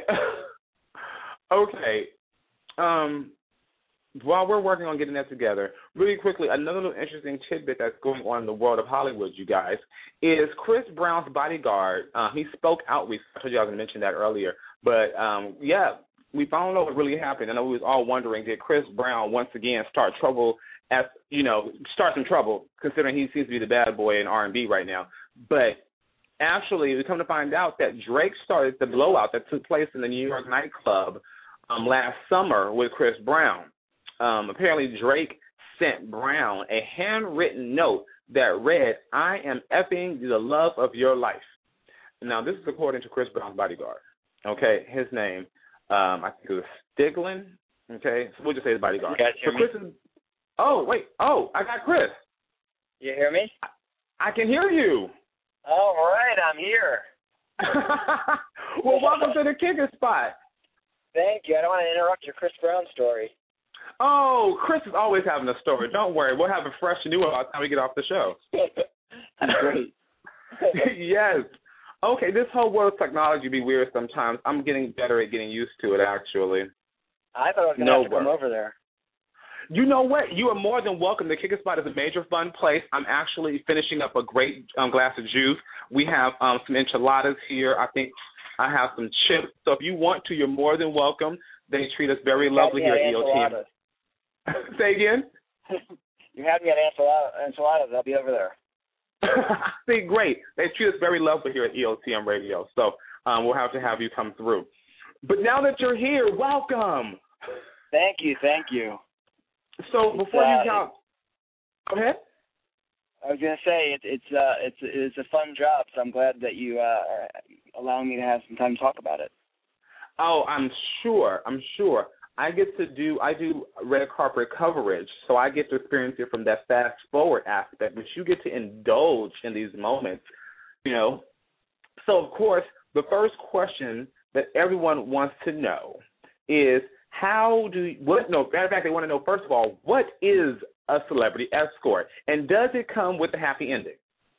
okay. Um, while we're working on getting that together, really quickly, another little interesting tidbit that's going on in the world of Hollywood, you guys, is Chris Brown's bodyguard. Uh, he spoke out. We I told you I was going to mention that earlier. But, um, yeah, we found out what really happened. I know we was all wondering, did Chris Brown once again start trouble, as you know, start some trouble, considering he seems to be the bad boy in R and B right now. But actually, we come to find out that Drake started the blowout that took place in the New York nightclub um, last summer with Chris Brown. Um, apparently, Drake sent Brown a handwritten note that read, "I am effing the love of your life." Now, this is according to Chris Brown's bodyguard. Okay, his name, um, I think it was Stiglin. Okay, so we'll just say his bodyguard. You guys hear so me? Chris is, oh, wait. Oh, I got Chris. You hear me? I, I can hear you. All right, I'm here. Well, welcome to the Kicker Spot. Thank you. I don't want to interrupt your Chris Brown story. Oh, Chris is always having a story. Don't worry. We'll have a fresh and new one by the time we get off the show. That's great. Yes. Okay, this whole world of technology be weird sometimes. I'm getting better at getting used to it, actually. I thought I was going to No have to come work. over there. You know what? You are more than welcome. The Kicker Spot is a major fun place. I'm actually finishing up a great um, glass of juice. We have um, some enchiladas here. I think I have some chips. So if you want to, you're more than welcome. They treat us very You lovely had me here at at E O T M. enchiladas. Say again? You had me at enchilada- enchiladas. I'll be over there. See, great. They treat us very lovely here at E O T M Radio. So um, we'll have to have you come through. But now that you're here, welcome. Thank you, thank you. So before uh, you count, go ahead. I was going to say it, it's uh, it's it's a fun job, so I'm glad that you uh, are allowing me to have some time to talk about it. Oh, I'm sure. I'm sure. I get to do, I do red carpet coverage, so I get to experience it from that fast forward aspect, but you get to indulge in these moments, you know. So, of course, the first question that everyone wants to know is how do, you, what, no, matter of fact, they want to know, first of all, what is a celebrity escort, and does it come with a happy ending?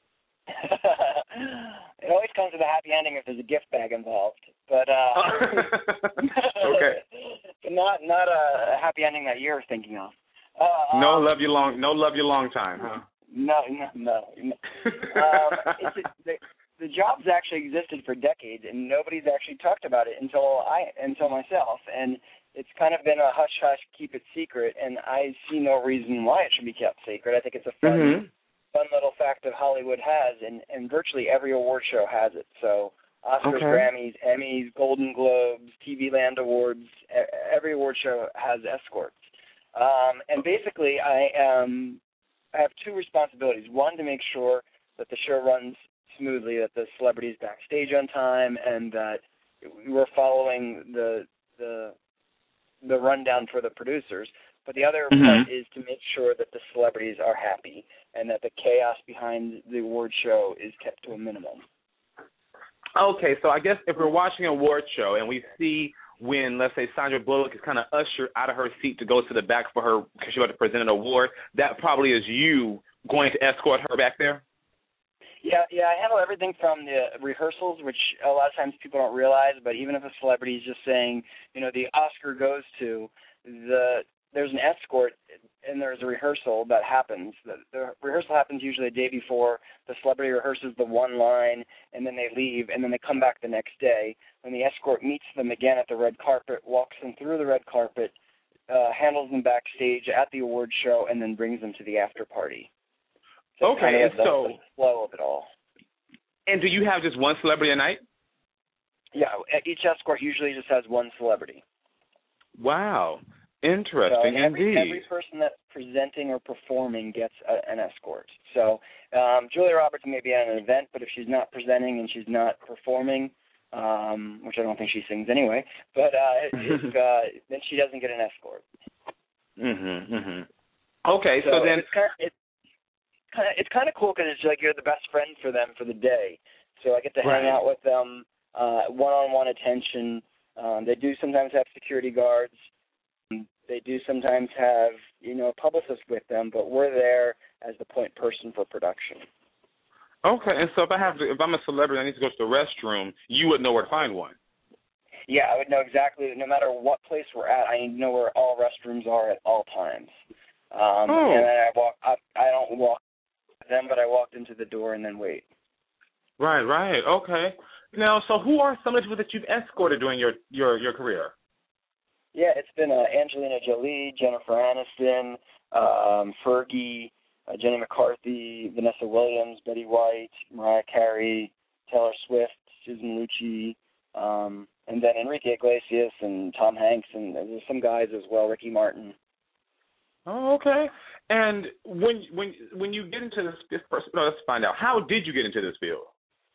It always comes with a happy ending if there's a gift bag involved, but uh, okay, but not not a happy ending that you're thinking of. Uh, no um, love you long, no love you long time, huh? No, no, no. no. um, it's a, the, the job's actually existed for decades, and nobody's actually talked about it until I until myself, and it's kind of been a hush hush, keep it secret, and I see no reason why it should be kept secret. I think it's a fun. Mm-hmm. fun little fact that Hollywood has, and, and virtually every award show has it. So Oscars, okay. Grammys, Emmys, Golden Globes, T V Land Awards, every award show has escorts. Um, and basically, I um, I have two responsibilities. One, to make sure that the show runs smoothly, that the celebrities backstage on time, and that we're following the the the rundown for the producers. But the other mm-hmm. part is to make sure that the celebrities are happy and that the chaos behind the award show is kept to a minimum. Okay, so I guess if we're watching an award show and we see when, let's say, Sandra Bullock is kind of ushered out of her seat to go to the back for her because she about to present an award, that probably is you going to escort her back there? Yeah, yeah, I handle everything from the rehearsals, which a lot of times people don't realize, but even if a celebrity is just saying, you know, the Oscar goes to, the there's an escort and there's a rehearsal that happens. The, the rehearsal happens usually the day before. The celebrity rehearses the one line, and then they leave, and then they come back the next day. When the escort meets them again at the red carpet, walks them through the red carpet, uh, handles them backstage at the award show, and then brings them to the after party. So okay, kind of and the, so the flow of it all. And do you have just one celebrity a night? Yeah, each escort usually just has one celebrity. Wow. Interesting so every, indeed. Every person that's presenting or performing gets a, an escort. So um, Julia Roberts may be at an event, but if she's not presenting and she's not performing, um, which I don't think she sings anyway, but uh, if, uh, then she doesn't get an escort. Mhm. Mhm. Okay, so, so then it's kind of, it's kind of it's kind of cool because it's like you're the best friend for them for the day. So I get to right. hang out with them, uh, one-on-one attention. Um, they do sometimes have security guards. They do sometimes have, you know, a publicist with them, but we're there as the point person for production. Okay, and so if I have to, if I'm a celebrity, I need to go to the restroom, you would know where to find one. Yeah, I would know exactly. No matter what place we're at, I know where all restrooms are at all times. Um, oh. And then I walk. I, I don't walk with them, but I walked into the door and then wait. Right, right. Okay. Now, so who are some of the people that you've escorted during your your, your career? Yeah, it's been uh, Angelina Jolie, Jennifer Aniston, um, Fergie, uh, Jenny McCarthy, Vanessa Williams, Betty White, Mariah Carey, Taylor Swift, Susan Lucci, um, and then Enrique Iglesias and Tom Hanks, and there's some guys as well, Ricky Martin. Oh, okay. And when when when you get into this, this first, no, let's find out. How did you get into this field?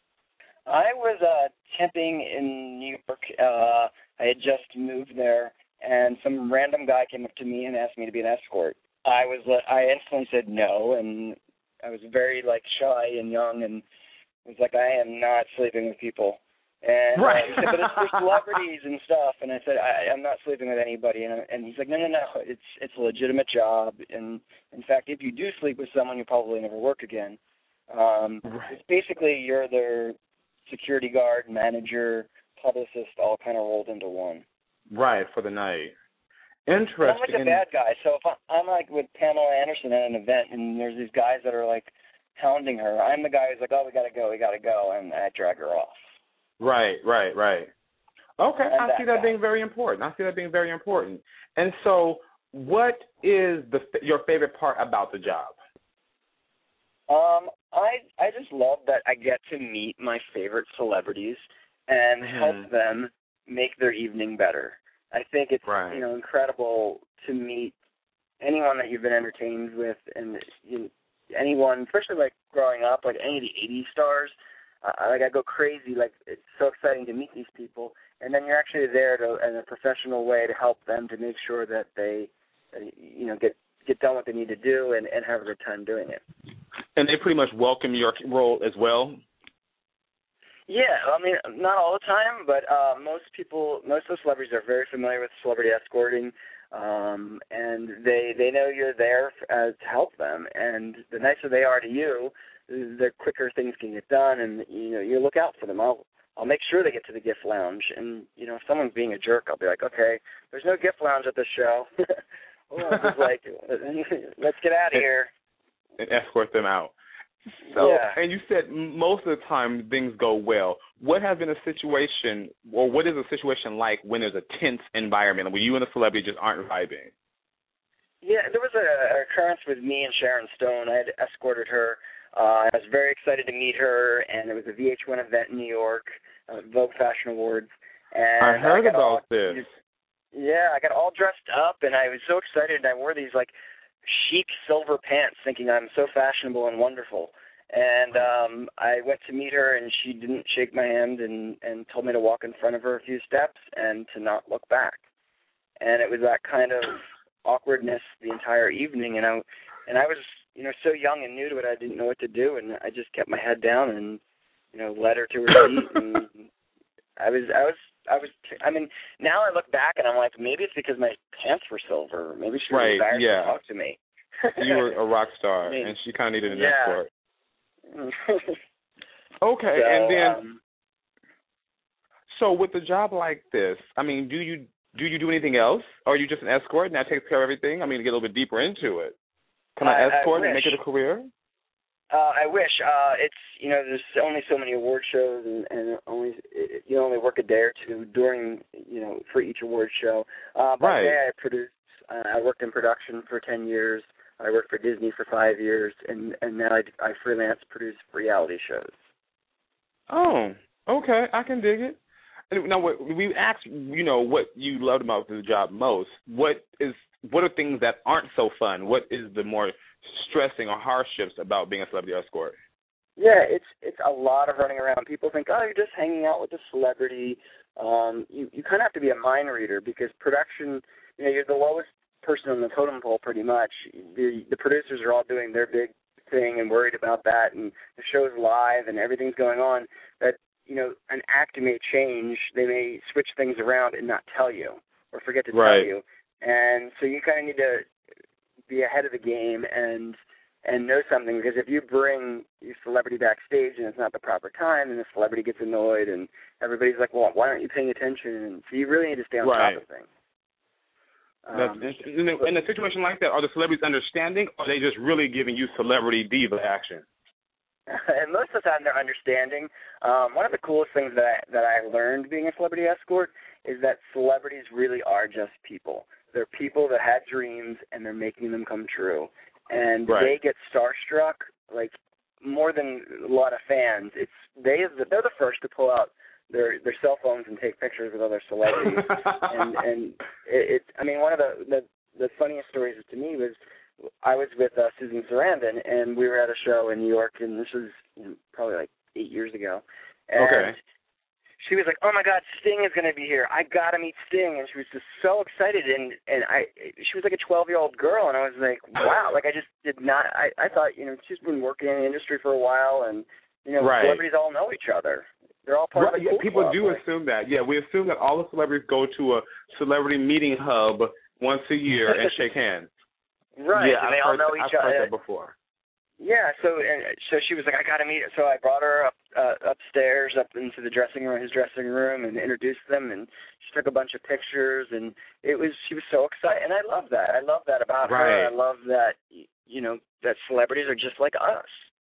I was uh, temping in New York. Uh, I had just moved there. And some random guy came up to me and asked me to be an escort. I was, uh, I instantly said no, and I was very like shy and young, and was like, I am not sleeping with people. And right. uh, he said, but it's for celebrities and stuff. And I said, I, I'm not sleeping with anybody. And, and he's like, no, no, no, it's it's a legitimate job. And in fact, if you do sleep with someone, you'll probably never work again. Um, right. It's basically you're their security guard, manager, publicist, all kind of rolled into one. Right, for the night. Interesting. I'm like a bad guy. So if I, I'm like with Pamela Anderson at an event, and there's these guys that are like hounding her, I'm the guy who's like, oh, we got to go, we got to go, and I drag her off. Right, right, right. Okay, I'm I that see that guy. being very important. I see that being very important. And so what is the your favorite part about the job? Um, I I just love that I get to meet my favorite celebrities and mm-hmm. help them make their evening better. I think it's right. you know incredible to meet anyone that you've been entertained with, and you, anyone, especially like growing up, like any of the eighties stars. Uh, like I go crazy. Like it's so exciting to meet these people, and then you're actually there to, in a professional way to help them to make sure that they, uh, you know, get get done what they need to do and, and have a good time doing it. And they pretty much welcome your role as well. Yeah, I mean, not all the time, but uh, most people, most of the celebrities are very familiar with celebrity escorting, um, and they they know you're there uh, to help them. And the nicer they are to you, the quicker things can get done, and you know you look out for them. I'll I'll make sure they get to the gift lounge, and you know if someone's being a jerk, I'll be like, okay, there's no gift lounge at this show. oh, just like, let's get out of here. And escort them out. So, yeah. And you said most of the time things go well. What has been a situation, or what is a situation like when there's a tense environment, where you and the celebrity just aren't vibing? Yeah, there was a, an occurrence with me and Sharon Stone. I had escorted her. Uh, I was very excited to meet her, and it was a V H one event in New York, uh, Vogue Fashion Awards. And I heard I about all, this. Yeah, I got all dressed up, and I was so excited, and I wore these, like, chic silver pants, thinking I'm so fashionable and wonderful. And um, I went to meet her, and she didn't shake my hand and, and told me to walk in front of her a few steps and to not look back. And it was that kind of awkwardness the entire evening, and I, and I was, you know, so young and new to it, I didn't know what to do, and I just kept my head down and, you know, led her to her seat, and I was, I was, I was. I mean, now I look back and I'm like, maybe it's because my pants were silver. Maybe she right, was embarrassed yeah. to talk to me. You were a rock star, I mean, and she kind of needed an yeah. escort. Okay, so, and then um, so with a job like this, I mean, do you do you do anything else, or are you just an escort and that takes care of everything? I mean, to get a little bit deeper into it, can I, I escort I and make it a career? Uh, I wish. Uh, it's, you know, there's only so many award shows, and, and only it, you only work a day or two during, you know, for each award show. Uh, by right. day I produced. Uh, I worked in production for ten years. I worked for Disney for five years, and and now I, I freelance produce reality shows. Oh, okay, I can dig it. And now, we asked, you know, what you loved about the job most. What is what are things that aren't so fun? What is the more stressing or hardships about being a celebrity escort? Yeah, it's it's a lot of running around. People think, oh, you're just hanging out with a celebrity. Um, you you kind of have to be a mind reader because production, you know, you're the lowest person on the totem pole pretty much. The the producers are all doing their big thing and worried about that, and the show's live and everything's going on. That, you know, an act may change. They may switch things around and not tell you or forget to right. tell you. And so you kind of need to be ahead of the game and and know something, because if you bring your celebrity backstage and it's not the proper time, and the celebrity gets annoyed and everybody's like, well, why aren't you paying attention? And so you really need to stay on right. top of things. That's, Um, in, a, in a situation like that, are the celebrities understanding, or are they just really giving you celebrity diva action? And most of the time they're understanding. Um, one of the coolest things that I, that I learned being a celebrity escort is that celebrities really are just people. They're people that had dreams, and they're making them come true. And right. they get starstruck, like, more than a lot of fans. It's they they're the first to pull out their their cell phones and take pictures with other celebrities. and and it, it I mean, one of the, the the funniest stories to me was I was with uh, Susan Sarandon, and we were at a show in New York, and this was, you know, probably like eight years ago. And okay. she was like, "Oh my God, Sting is going to be here! I got to meet Sting!" And she was just so excited, and and I, she was like a twelve-year-old girl, and I was like, "Wow!" Like I just did not. I I thought, you know, she's been working in the industry for a while, and you know, right. celebrities all know each other. They're all part right. of the yeah, cool People club, do like, assume that. Yeah, we assume that all the celebrities go to a celebrity meeting hub once a year and shake hands. Right. Yeah, and they I've all heard, know each I've other. heard that before. Yeah, so and so she was like, I got to meet her. So I brought her up uh, upstairs, up into the dressing room, his dressing room, and introduced them, and she took a bunch of pictures, and it was she was so excited, and I love that. I love that about right. her. I love that, you know, that celebrities are just like us.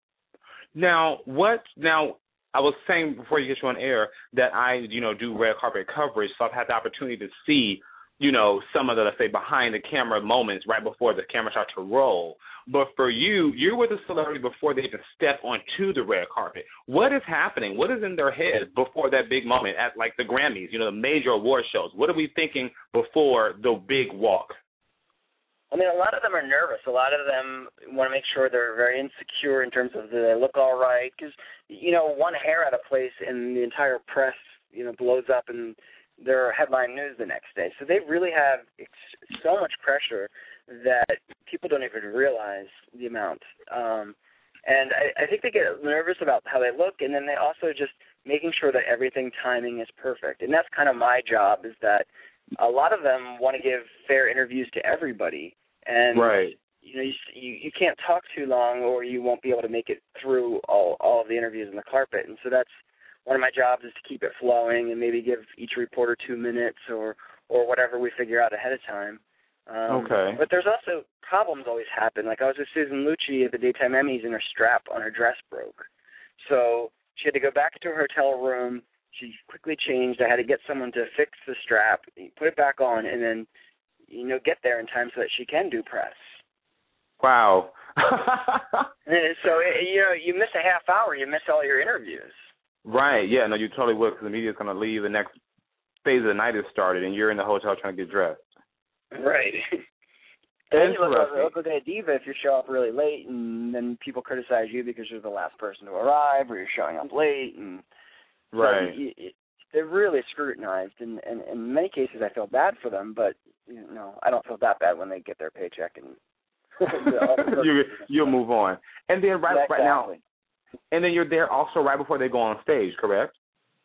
Now, what? Now, I was saying before you get you on air that I, you know, do red carpet coverage, so I've had the opportunity to see, you know, some of the, let's say, behind the camera moments right before the camera starts to roll. But for you, you're with a celebrity before they even step onto the red carpet. What is happening? What is in their heads before that big moment at, like, the Grammys, you know, the major award shows? What are we thinking before the big walk? I mean, a lot of them are nervous. A lot of them want to make sure they're very insecure in terms of do they look all right? Because, you know, one hair out of place and the entire press, you know, blows up and they're headline news the next day. So they really have so much pressure that people don't even realize the amount. Um, and I, I think they get nervous about how they look, and then they also just making sure that everything timing is perfect. And that's kind of my job, is that a lot of them want to give fair interviews to everybody. And, right. you know, you, you, you can't talk too long or you won't be able to make it through all, all of the interviews on the carpet. And so that's one of my jobs, is to keep it flowing and maybe give each reporter two minutes or, or whatever we figure out ahead of time. Um, okay. But there's also problems always happen. Like I was with Susan Lucci at the Daytime Emmys, and her strap on her dress broke. So she had to go back to her hotel room. She quickly changed. I had to get someone to fix the strap, put it back on, and then, you know, get there in time so that she can do press. Wow. So, you know, you miss a half hour, you miss all your interviews. Right, yeah, no, you totally would, because the media's going to leave, the next phase of the night has started, and you're in the hotel trying to get dressed. Right. And then you look, look like a diva if you show up really late, and then people criticize you because you're the last person to arrive, or you're showing up late. And so right. You, you, they're really scrutinized, and, and, and in many cases I feel bad for them, but you know, I don't feel that bad when they get their paycheck and you, you'll move on. And then right, yeah, exactly. right now, and then you're there also right before they go on stage, correct?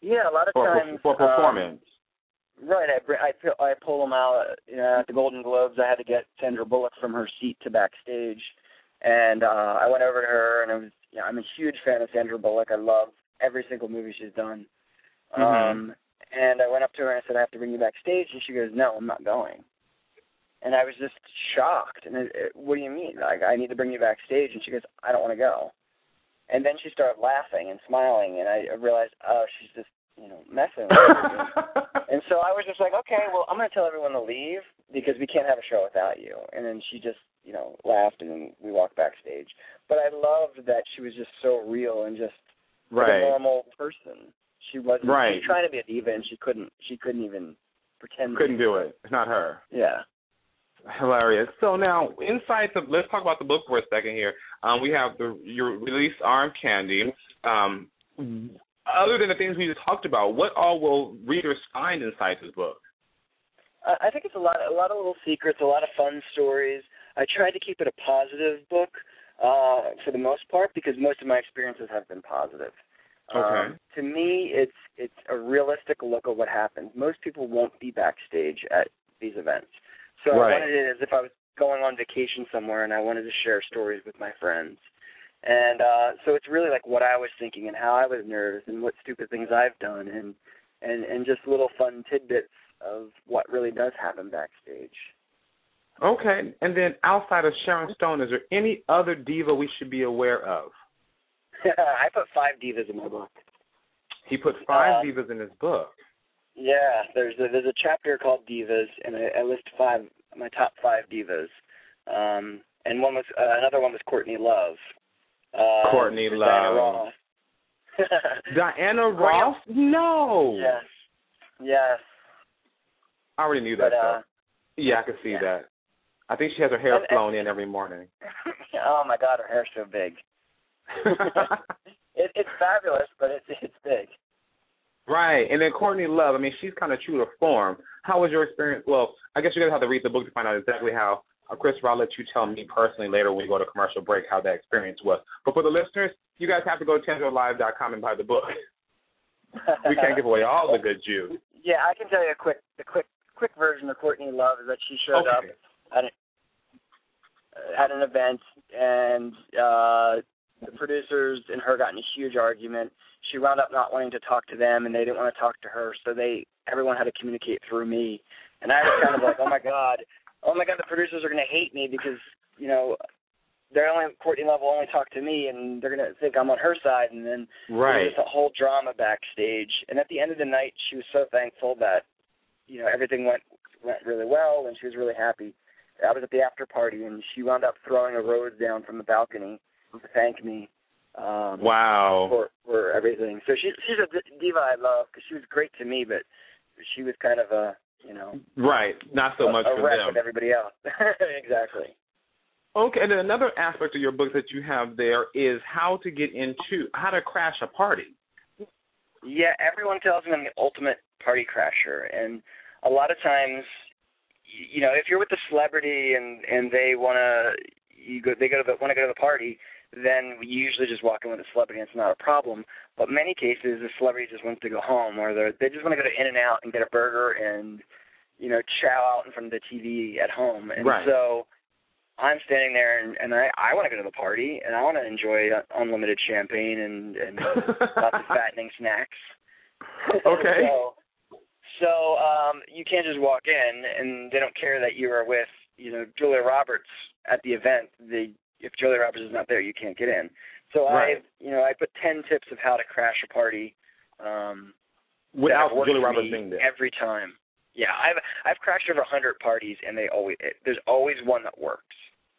Yeah, a lot of for, times for performance. Um, right, I br- I pu- I pull them out. You know, at the Golden Globes, I had to get Sandra Bullock from her seat to backstage, and uh, I went over to her, and I was, you know, I'm a huge fan of Sandra Bullock. I love every single movie she's done. Mm-hmm. Um, and I went up to her and I said, I have to bring you backstage, and she goes, no, I'm not going. And I was just shocked. And it, it, what do you mean? Like, I need to bring you backstage. And she goes, I don't want to go. And then she started laughing and smiling, and I realized, oh, she's just, you know, messing with me. And so I was just like, okay, well, I'm going to tell everyone to leave because we can't have a show without you. And then she just, you know, laughed, and then we walked backstage. But I loved that she was just so real and just right. like a normal person. She wasn't right. she was trying to be a diva, and she couldn't. She couldn't even pretend. Couldn't to do it. It's not her. Yeah. Hilarious. So now, inside the, let's talk about the book for a second here. Um, we have the your release, Arm Candy. Um, other than the things we just talked about, what all will readers find inside this book? Uh, I think it's a lot, a lot of little secrets, a lot of fun stories. I tried to keep it a positive book uh, for the most part because most of my experiences have been positive. Okay. Um, to me, it's it's a realistic look at what happens. Most people won't be backstage at these events. So right. I wanted it as if I was going on vacation somewhere, and I wanted to share stories with my friends. And uh, so it's really like what I was thinking and how I was nervous and what stupid things I've done and, and, and just little fun tidbits of what really does happen backstage. Okay. And then outside of Sharon Stone, is there any other diva we should be aware of? I put five divas in my book. He put five um, divas in his book. Yeah, there's a, there's a chapter called Divas, and I, I list five my top five divas. Um, and one was uh, another one was Courtney Love. Uh, Courtney Love. Diana Ross. Diana Ross? No. Yes. Yes. I already knew that but, uh, stuff. Yeah, I could see yeah. that. I think she has her hair and, flown and, in every morning. Oh my God, her hair's so big. it, it's fabulous, but it's it's big. Right, and then Courtney Love, I mean, she's kind of true to form. How was your experience? Well, I guess you guys have to read the book to find out exactly how. Uh, Christopher, I'll let you tell me personally later when we go to commercial break how that experience was. But for the listeners, you guys have to go to Tangelo Live dot com and buy the book. We can't give away all the good juice. Yeah, I can tell you a quick, the quick, quick version of Courtney Love is that she showed okay. up at, a, at an event, and uh, the producers and her got in a huge argument. She wound up not wanting to talk to them, and they didn't want to talk to her, so they everyone had to communicate through me. And I was kind of like, oh my God, oh my God, the producers are going to hate me because, you know, they're only Courtney Love will only talk to me, and they're going to think I'm on her side, and then right. there's a whole drama backstage. And at the end of the night, she was so thankful that, you know, everything went went really well, and she was really happy. I was at the after party, and she wound up throwing a rose down from the balcony to thank me. Um, wow. For, for everything. So she, she's a diva I love because she was great to me, but she was kind of a, you know. Right, not so a, much a for wreck them. with everybody else. Exactly. Okay, and then another aspect of your book that you have there is how to get into, how to crash a party. Yeah, everyone tells me I'm the ultimate party crasher, and a lot of times, you know, if you're with a celebrity and, and they want to, you go, they go to the, want to go to the party, then you usually just walk in with a celebrity and it's not a problem. But many cases, the celebrity just wants to go home, or they just want to go to In-N-Out and get a burger and, you know, chow out in front of the T V at home. And right. so I'm standing there, and, and I, I want to go to the party, and I want to enjoy unlimited champagne and, and lots of fattening snacks. Okay. so so um, you can't just walk in, and they don't care that you are with, you know, Julia Roberts at the event. They If Julia Roberts is not there, you can't get in. So right. I, you know, I put ten tips of how to crash a party um, without that have worked Julia for Roberts me being there every time. Yeah, I've I've crashed over a hundred parties, and they always it, there's always one that works.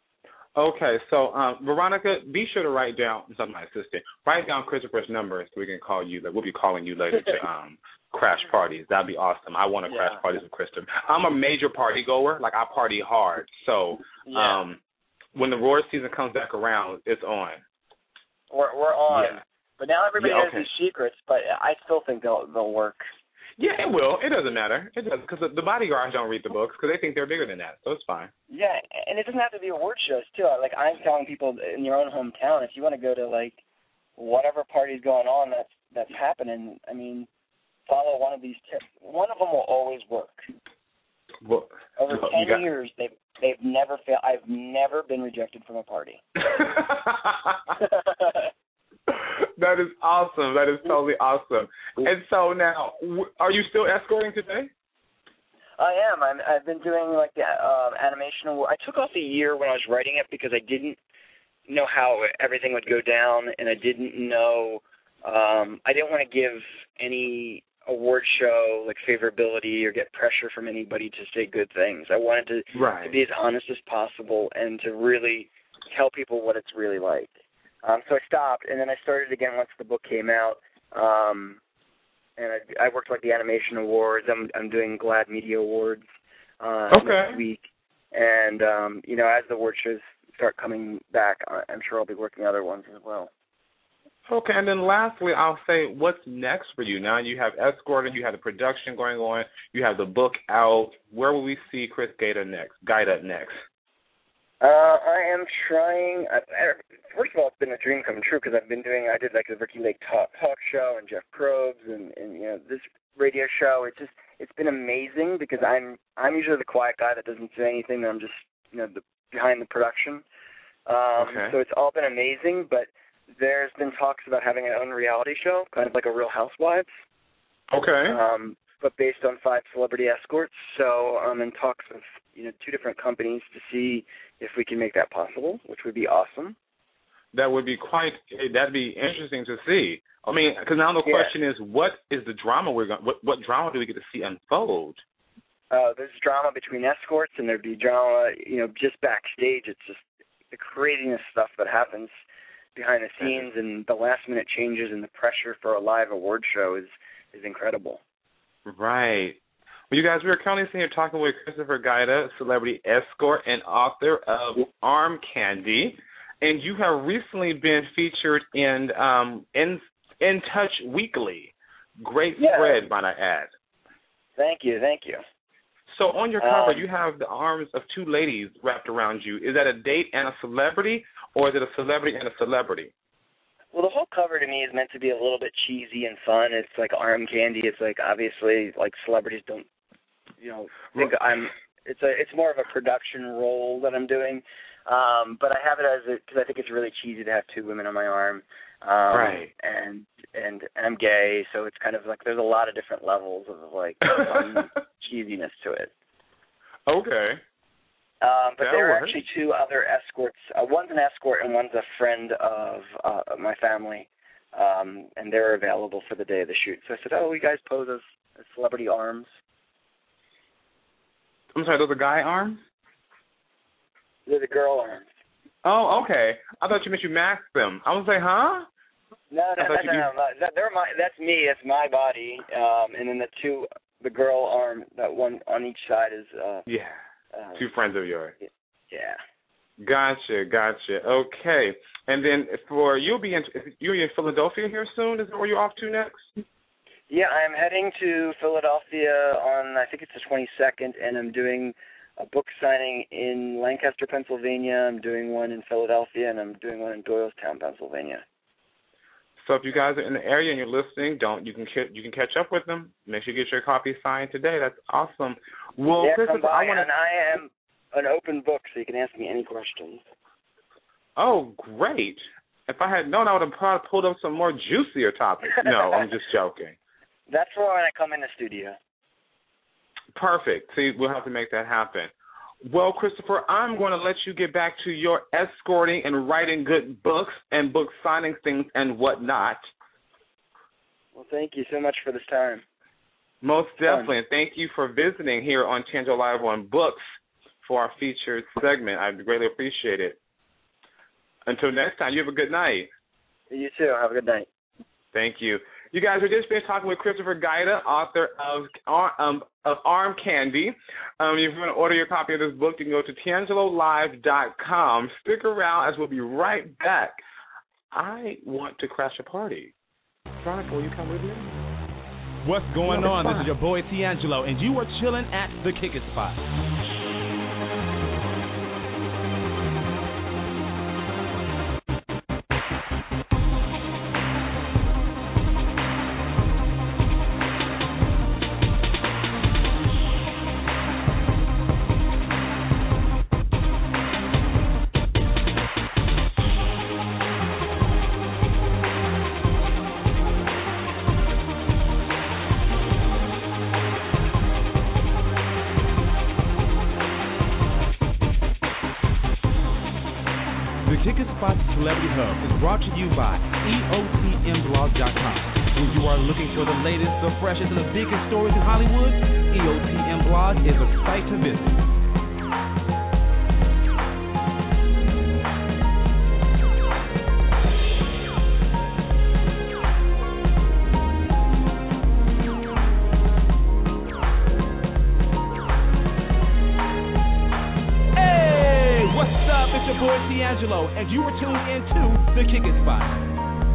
Okay, so um, Veronica, be sure to write down something, my assistant. Write down Christopher's number so we can call you. We'll be calling you later to um, crash parties. That'd be awesome. I want to yeah. crash parties with Christopher. I'm a major party goer. Like I party hard. So yeah. um, when the Roar season comes back around, it's on. We're we're on. Yeah. But now everybody yeah, knows okay. these secrets. But I still think they'll they'll work. Yeah, it will. It doesn't matter. It does because the, the bodyguards don't read the books because they think they're bigger than that. So it's fine. Yeah, and it doesn't have to be award shows too. Like I'm telling people in your own hometown, if you want to go to like whatever party's going on that's that's happening, I mean, follow one of these tips, one of them will always work. Well, Over well, ten got... years, they've they've never failed. I've never been rejected from a party. That is awesome. That is totally awesome. And so now, are you still escorting today? I am. I'm, I've been doing like the uh, animation award. I took off a year when I was writing it because I didn't know how everything would go down, and I didn't know. Um, I didn't want to give any award show like favorability or get pressure from anybody to say good things. I wanted to, right. to be as honest as possible and to really tell people what it's really like. Um, so I stopped, and then I started again once the book came out. Um, and I, I worked like the animation awards. I'm I'm doing GLAAD Media Awards uh, okay. next week, and um, you know, as the award shows start coming back, I'm sure I'll be working other ones as well. Okay, and then lastly, I'll say, what's next for you? Now you have escorting, you have the production going on, you have the book out. Where will we see Chris Gaeta next? Gaeta next. Uh, I am trying. I, I, first of all, it's been a dream come true because I've been doing. I did like the Ricky Lake talk, talk show and Jeff Probst and, and you know this radio show. It's just it's been amazing because I'm I'm usually the quiet guy that doesn't say anything. I'm just you know the, behind the production. Um, okay. So it's all been amazing. But there's been talks about having an own reality show, kind of like a Real Housewives. Okay. Um, but based on five celebrity escorts. So I'm in talks with you know two different companies to see if we can make that possible, which would be awesome. That would be quite, that'd be interesting to see. I mean, because now the yeah. question is, what is the drama we're going, what, what drama do we get to see unfold? Uh, there's drama between escorts, and there'd be drama, you know, just backstage. It's just the craziness stuff that happens behind the scenes, and the last-minute changes and the pressure for a live award show is, is incredible. Right. Well, you guys, we are currently sitting here talking with Christopher Gaeta, celebrity escort and author of Arm Candy, and you have recently been featured in um, in In Touch Weekly. Great yeah. spread, might I add. Thank you, thank you. So on your cover, um, you have the arms of two ladies wrapped around you. Is that a date and a celebrity, or is it a celebrity and a celebrity? Well, the whole cover to me is meant to be a little bit cheesy and fun. It's like Arm Candy. It's like obviously like celebrities don't, you know, think I'm. It's a. It's more of a production role that I'm doing, um, but I have it as a because I think it's really cheesy to have two women on my arm. Um, right. And and and I'm gay, so it's kind of like there's a lot of different levels of like fun cheesiness to it. Okay. Um, but that there are works. actually two other escorts. Uh, one's an escort and one's a friend of uh, my family, um, and they're available for the day of the shoot. So I said, oh, you guys pose as, as celebrity arms. I'm sorry, those are guy arms? They're the girl arms. Oh, okay. I thought you meant you masked them. I was like, huh? No, no, no, no, no, no. That, they're my, that's me. That's my body. Um, and then the two, the girl arm, that one on each side is. Uh, yeah. Uh, two friends of yours. Yeah. Gotcha, gotcha. Okay. And then for you'll be in you'll be in Philadelphia here soon. Is that where you're off to next? Yeah, I'm heading to Philadelphia on I think it's the twenty-second, and I'm doing a book signing in Lancaster, Pennsylvania. I'm doing one in Philadelphia, and I'm doing one in Doylestown, Pennsylvania. So if you guys are in the area and you're listening, don't you can you can catch up with them. Make sure you get your copy signed today. That's awesome. Well, yeah, Christopher, come by, I want to. And I am an open book, so you can ask me any questions. Oh, great! If I had known, I would have probably pulled up some more juicier topics. No, I'm just joking. That's for when I come in the studio. Perfect. See, we'll have to make that happen. Well, Christopher, I'm going to let you get back to your escorting and writing good books and book signing things and whatnot. Well, thank you so much for this time. Most definitely. And thank you for visiting here on Tangelo Live on Books for our featured segment. I greatly appreciate it. Until next time, you have a good night. You too. Have a good night. Thank you. You guys, we're just been talking with Christopher Gaeta, author of um, of Arm Candy. Um, if you want to order your copy of this book, you can go to Tangelo Live dot com. Stick around as we'll be right back. I want to crash a party. Veronica, will you come with me? What's going on? This is your boy Tiangelo, and you are chilling at the Kick It Spot. you by E O T M blog dot com. When you are looking for the latest, the freshest, and the biggest stories in Hollywood, E O T M Blog is a site to visit. Hey, what's up? It's your boy D'Angelo, and you are tuned into The Kick It Spot.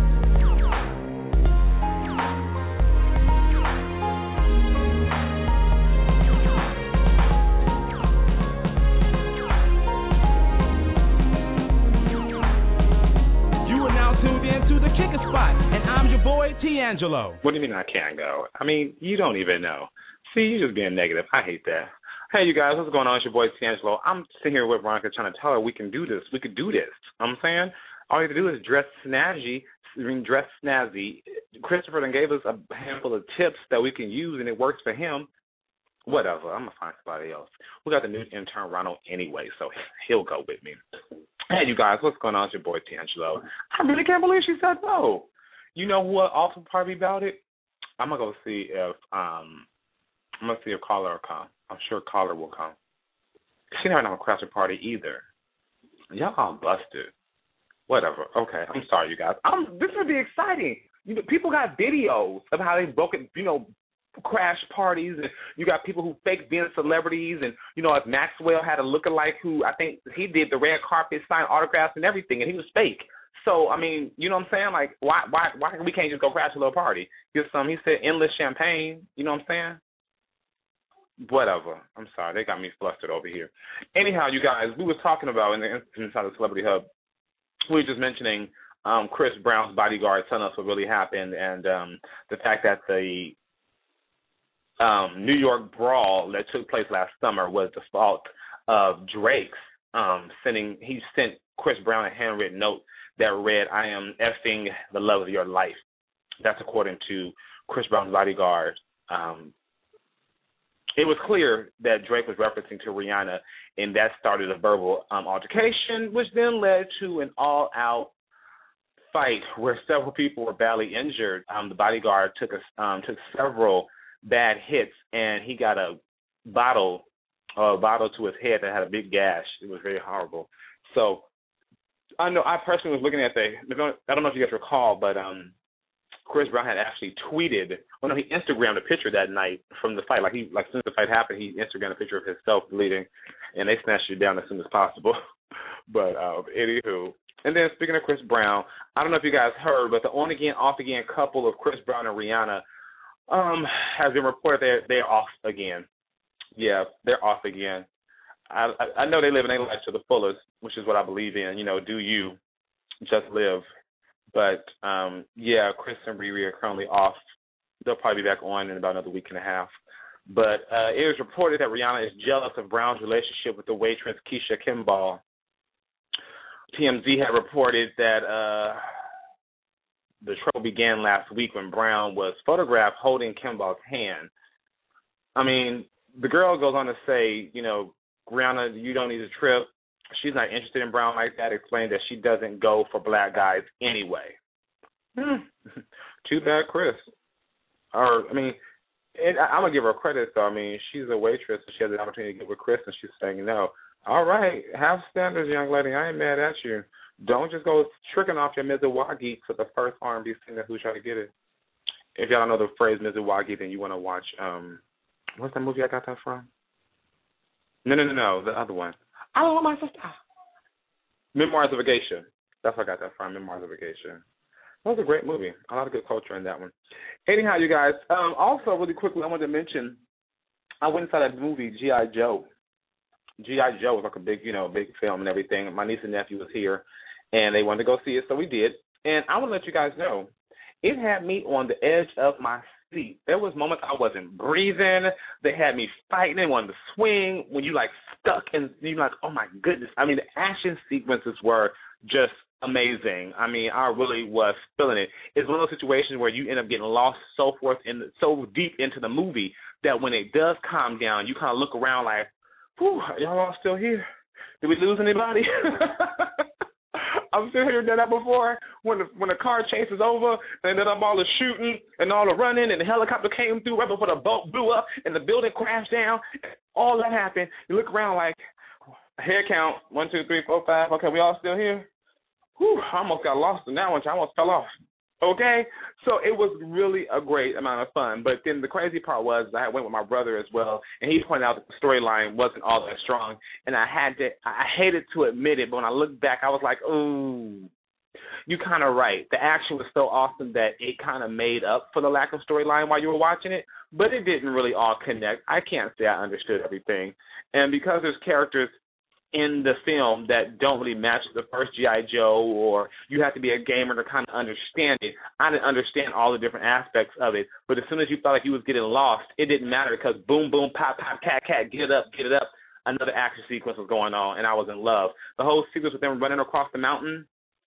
And I'm your boy, D'Angelo. What do you mean I can't go? I mean, you don't even know. See, you're just being negative. I hate that. Hey, you guys, what's going on? It's your boy, D'Angelo. I'm sitting here with Veronica trying to tell her we can do this. We could do this. I'm saying all you have to do is dress snazzy. I mean, dress snazzy. Christopher then gave us a handful of tips that we can use, and it works for him. Whatever. I'm going to find somebody else. We got the new intern, Ronald, anyway, so he'll go with me. Hey, you guys, what's going on? It's your boy, D'Angelo. I really can't believe she said no. You know what awesome part about it? I'm going to go see if, um, I'm going to see if Caller will come. I'm sure Caller will come. She never have a crafter party either. Y'all all busted. Whatever. Okay, I'm sorry, you guys. I'm, this would be exciting. You know, people got videos of how they broke it, you know, crash parties, and you got people who fake being celebrities, and you know, if Maxwell had a lookalike who I think he did the red carpet, signed autographs and everything, and he was fake. So I mean, you know what I'm saying? Like, why, why, why we can't just go crash a little party? Get some. He said endless champagne. You know what I'm saying? Whatever. I'm sorry, they got me flustered over here. Anyhow, you guys, we were talking about in the inside of the Celebrity Hub. We were just mentioning um, Chris Brown's bodyguard telling us what really happened, and um, the fact that the Um, New York brawl that took place last summer was the fault of Drake's um, sending. He sent Chris Brown a handwritten note that read, "I am effing the love of your life." That's according to Chris Brown's bodyguard. Um, it was clear that Drake was referencing to Rihanna, and that started a verbal um, altercation, which then led to an all-out fight where several people were badly injured. Um, the bodyguard took a, um, took several bad hits, and he got a bottle, a bottle to his head that had a big gash. It was very horrible. So I know I personally was looking at the. I don't know if you guys recall, but um, Chris Brown had actually tweeted. Well, no, he Instagrammed a picture that night from the fight. Like he, like since the fight happened, he Instagrammed a picture of himself bleeding, and they snatched it down as soon as possible. But uh, anywho. And then speaking of Chris Brown, I don't know if you guys heard, but the on again, off again couple of Chris Brown and Rihanna Um, has been reported they're they're off again. Yeah, they're off again. I, I I know they live in their life to the fullest, which is what I believe in. You know, do you just live? But um, yeah, Chris and Riri are currently off. They'll probably be back on in about another week and a half. But uh, it was reported that Rihanna is jealous of Brown's relationship with the waitress Keisha Kimball. T M Z had reported that. Uh, The trouble began last week when Brown was photographed holding Kimball's hand. I mean, the girl goes on to say, you know, Rihanna, you don't need a trip. She's not interested in Brown like that, explained that she doesn't go for black guys anyway. Hmm. Too bad, Chris. Or, I mean, and I'm going to give her credit, though. I mean, she's a waitress, so she has the opportunity to get with Chris, and she's saying no. All right, have standards, young lady. I ain't mad at you. Don't just go tricking off your Mizawagi to the first R and B singer who tried to get it. If y'all don't know the phrase Mizawagi, then you want to watch, um, what's that movie I got that from? No, no, no, no, the other one. I don't want my sister. Memoirs of a Geisha. That's where I got that from, Memoirs of a Geisha. That was a great movie. A lot of good culture in that one. Anyhow, you guys, um, also really quickly, I wanted to mention, I went inside that movie, G I. Joe. G I. Joe was like a big, you know, big film and everything. My niece and nephew was here, and they wanted to go see it, so we did. And I want to let you guys know, it had me on the edge of my seat. There was moments I wasn't breathing. They had me fighting. They wanted to swing. When you, like, stuck and you're like, oh, my goodness. I mean, the action sequences were just amazing. I mean, I really was feeling it. It's one of those situations where you end up getting lost so forth and so deep into the movie that when it does calm down, you kind of look around like, whew, y'all all still here? Did we lose anybody? I'm sitting here done that before when the when the car chase is over and then I'm all the shooting and all the running and the helicopter came through right before the boat blew up and the building crashed down. All that happened. You look around like head count one, two, three, four, five. Okay, we all still here. Whew, I almost got lost in that one. I almost fell off. Okay, so it was really a great amount of fun. But then the crazy part was I went with my brother as well, and he pointed out that the storyline wasn't all that strong. And I had to, I hated to admit it, but when I looked back, I was like, ooh, you're kind of right. The action was so awesome that it kind of made up for the lack of storyline while you were watching it, but it didn't really all connect. I can't say I understood everything. And because there's characters in the film that don't really match the first G I. Joe, or you have to be a gamer to kind of understand it. I didn't understand all the different aspects of it, but as soon as you felt like you was getting lost, it didn't matter because boom, boom, pop, pop, cat, cat, get it up, get it up. Another action sequence was going on, and I was in love. The whole sequence with them running across the mountain,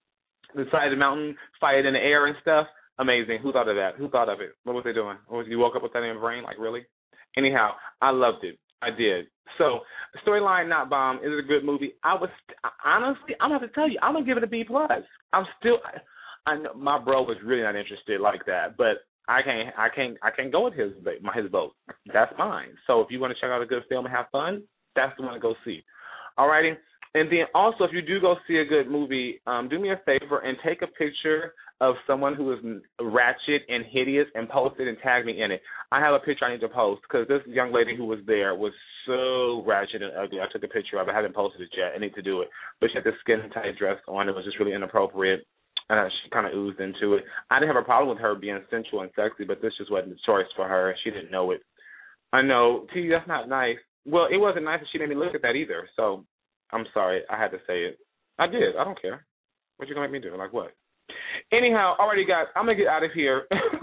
the side of the mountain, fired in the air and stuff, amazing. Who thought of that? Who thought of it? What was they doing? Or was you woke up with that in your brain? Like, really? Anyhow, I loved it. I did. So, storyline not bomb. Is it a good movie? I was honestly, I'm gonna have to tell you, I'm gonna give it a B plus. I'm still, I, I know my bro was really not interested like that, but I can't, I can't, I can't go with his his vote. That's mine. So if you want to check out a good film and have fun, that's the one to go see. Alrighty. And then also, if you do go see a good movie, um, do me a favor and take a picture of someone who is ratchet and hideous and post it and tag me in it. I have a picture I need to post because this young lady who was there was so ratchet and ugly. I took a picture of it. I haven't posted it yet. I need to do it. But she had this skin-tight dress on. It was just really inappropriate, and she kind of oozed into it. I didn't have a problem with her being sensual and sexy, but this just wasn't the choice for her, and she didn't know it. I know. T, that's not nice. Well, it wasn't nice, and she didn't even look at that either, so I'm sorry. I had to say it. I did. I don't care. What you going to make me do? Like what? Anyhow, alrighty, guys, I'm going to get out of here.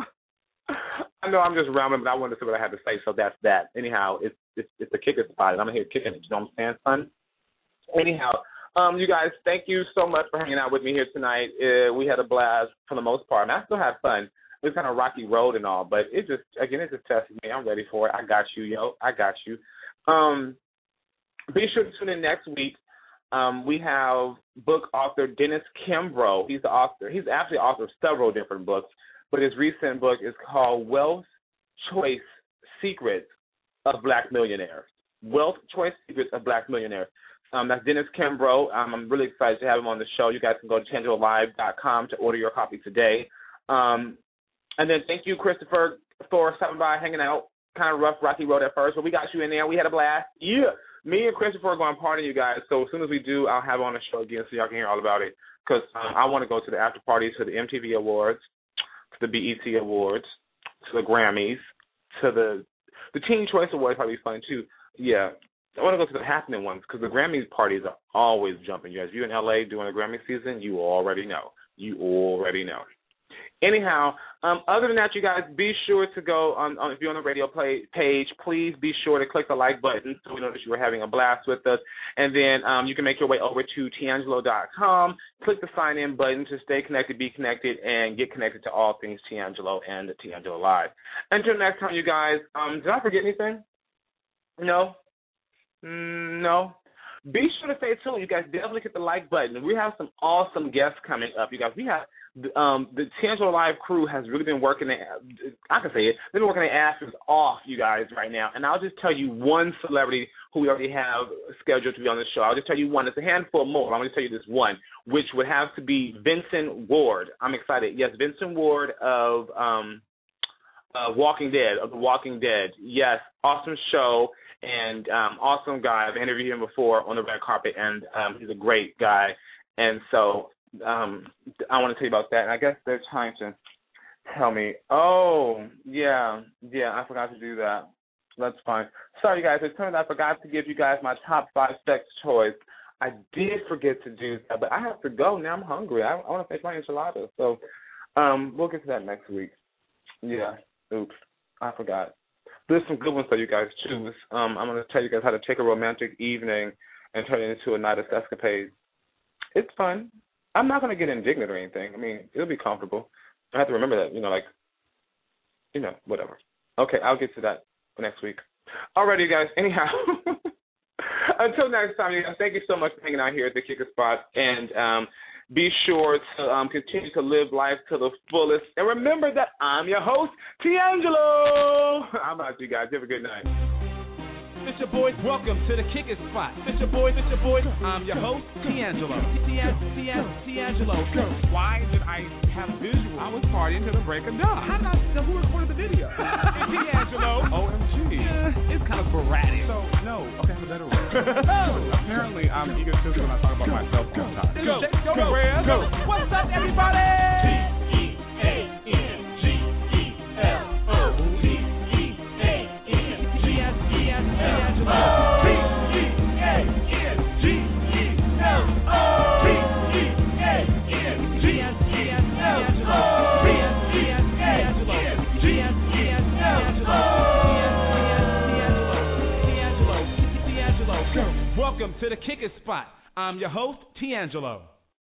I know I'm just rambling, but I wanted to say what I had to say, so that's that. Anyhow, it's it's, it's the kicker spot, and I'm here kicking it. You know what I'm saying, son? Anyhow, um, you guys, thank you so much for hanging out with me here tonight. Uh, we had a blast for the most part, and I still had fun. It was kind of rocky road and all, but it just, again, it just tested me. I'm ready for it. I got you, yo. I got you. Um, be sure to tune in next week. Um, we have book author Dennis Kimbrough. He's the author. He's actually author of several different books, but his recent book is called Wealth Choice Secrets of Black Millionaires. Wealth Choice Secrets of Black Millionaires. Um, that's Dennis Kimbrough. Um, I'm really excited to have him on the show. You guys can go to tangelo live dot com to order your copy today. Um, and then thank you, Christopher, for stopping by, hanging out. Kind of rough, rocky road at first, but we got you in there. We had a blast. Yeah. Me and Christopher are going to party, you guys. So as soon as we do, I'll have on the show again so y'all can hear all about it. Because um, I want to go to the after parties, to the M T V Awards, to the B E T Awards, to the Grammys, to the the Teen Choice Awards. Probably fun too. Yeah, I want to go to the happening ones because the Grammys parties are always jumping. You guys, if you're in L A doing the Grammy season, you already know. You already know. Anyhow, um, other than that, you guys, be sure to go on, on if you're on the radio play page, please be sure to click the like button so we know that you were having a blast with us. And then um, you can make your way over to tangelo dot com, click the sign-in button to stay connected, be connected, and get connected to all things Tangelo and the Tangelo Live. Until next time, you guys, um, did I forget anything? No? Mm, no? Be sure to stay tuned. You guys definitely hit the like button. We have some awesome guests coming up. You guys, we have um, the Tangelo Live crew has really been working. Their, I can say it. They've been working their asses off, you guys, right now. And I'll just tell you one celebrity who we already have scheduled to be on the show. I'll just tell you one. It's a handful more. I'm going to tell you this one, which would have to be Vincent Ward. I'm excited. Yes, Vincent Ward of um, uh, Walking Dead, of The Walking Dead. Yes, awesome show. And um, awesome guy. I've interviewed him before on the red carpet, and um, he's a great guy. And so um, I want to tell you about that. And I guess they're trying to tell me, oh, yeah, yeah, I forgot to do that. That's fine. Sorry, you guys. It turned out I forgot to give you guys my top five sex toys. I did forget to do that, but I have to go. Now I'm hungry. I, I want to finish my enchilada. So um, we'll get to that next week. Yeah. Oops. I forgot. There's some good ones that you guys choose. Um, I'm going to tell you guys how to take a romantic evening and turn it into a night of escapades. It's fun. I'm not going to get indignant or anything. I mean, it'll be comfortable. I have to remember that, you know, like, you know, whatever. Okay, I'll get to that next week. All right, you guys. Anyhow, until next time, you guys, thank you so much for hanging out here at the Kicker Spot. And um, Be sure to um, continue to live life to the fullest. And remember that I'm your host, D'Angelo. How about you guys? Have a good night. It's your boys. Welcome to the Kick It Spot. It's your boys. It's your boys. I'm your host, D'Angelo. D'Angelo. Why did I have visual? I was partying to the break of dawn. How did I know who recorded the video? D'Angelo. O M G. Yeah, it's kind of sporadic. So, no. Okay, I have a better word. Apparently, I'm egotistical when I talk about myself all the time. Go, go, go, go. What's up, everybody? T E A N G E L O T E A N G E L O T E A N G E L O T E A N G E L O Welcome to the Kick It Spot. I'm your host, D'Angelo.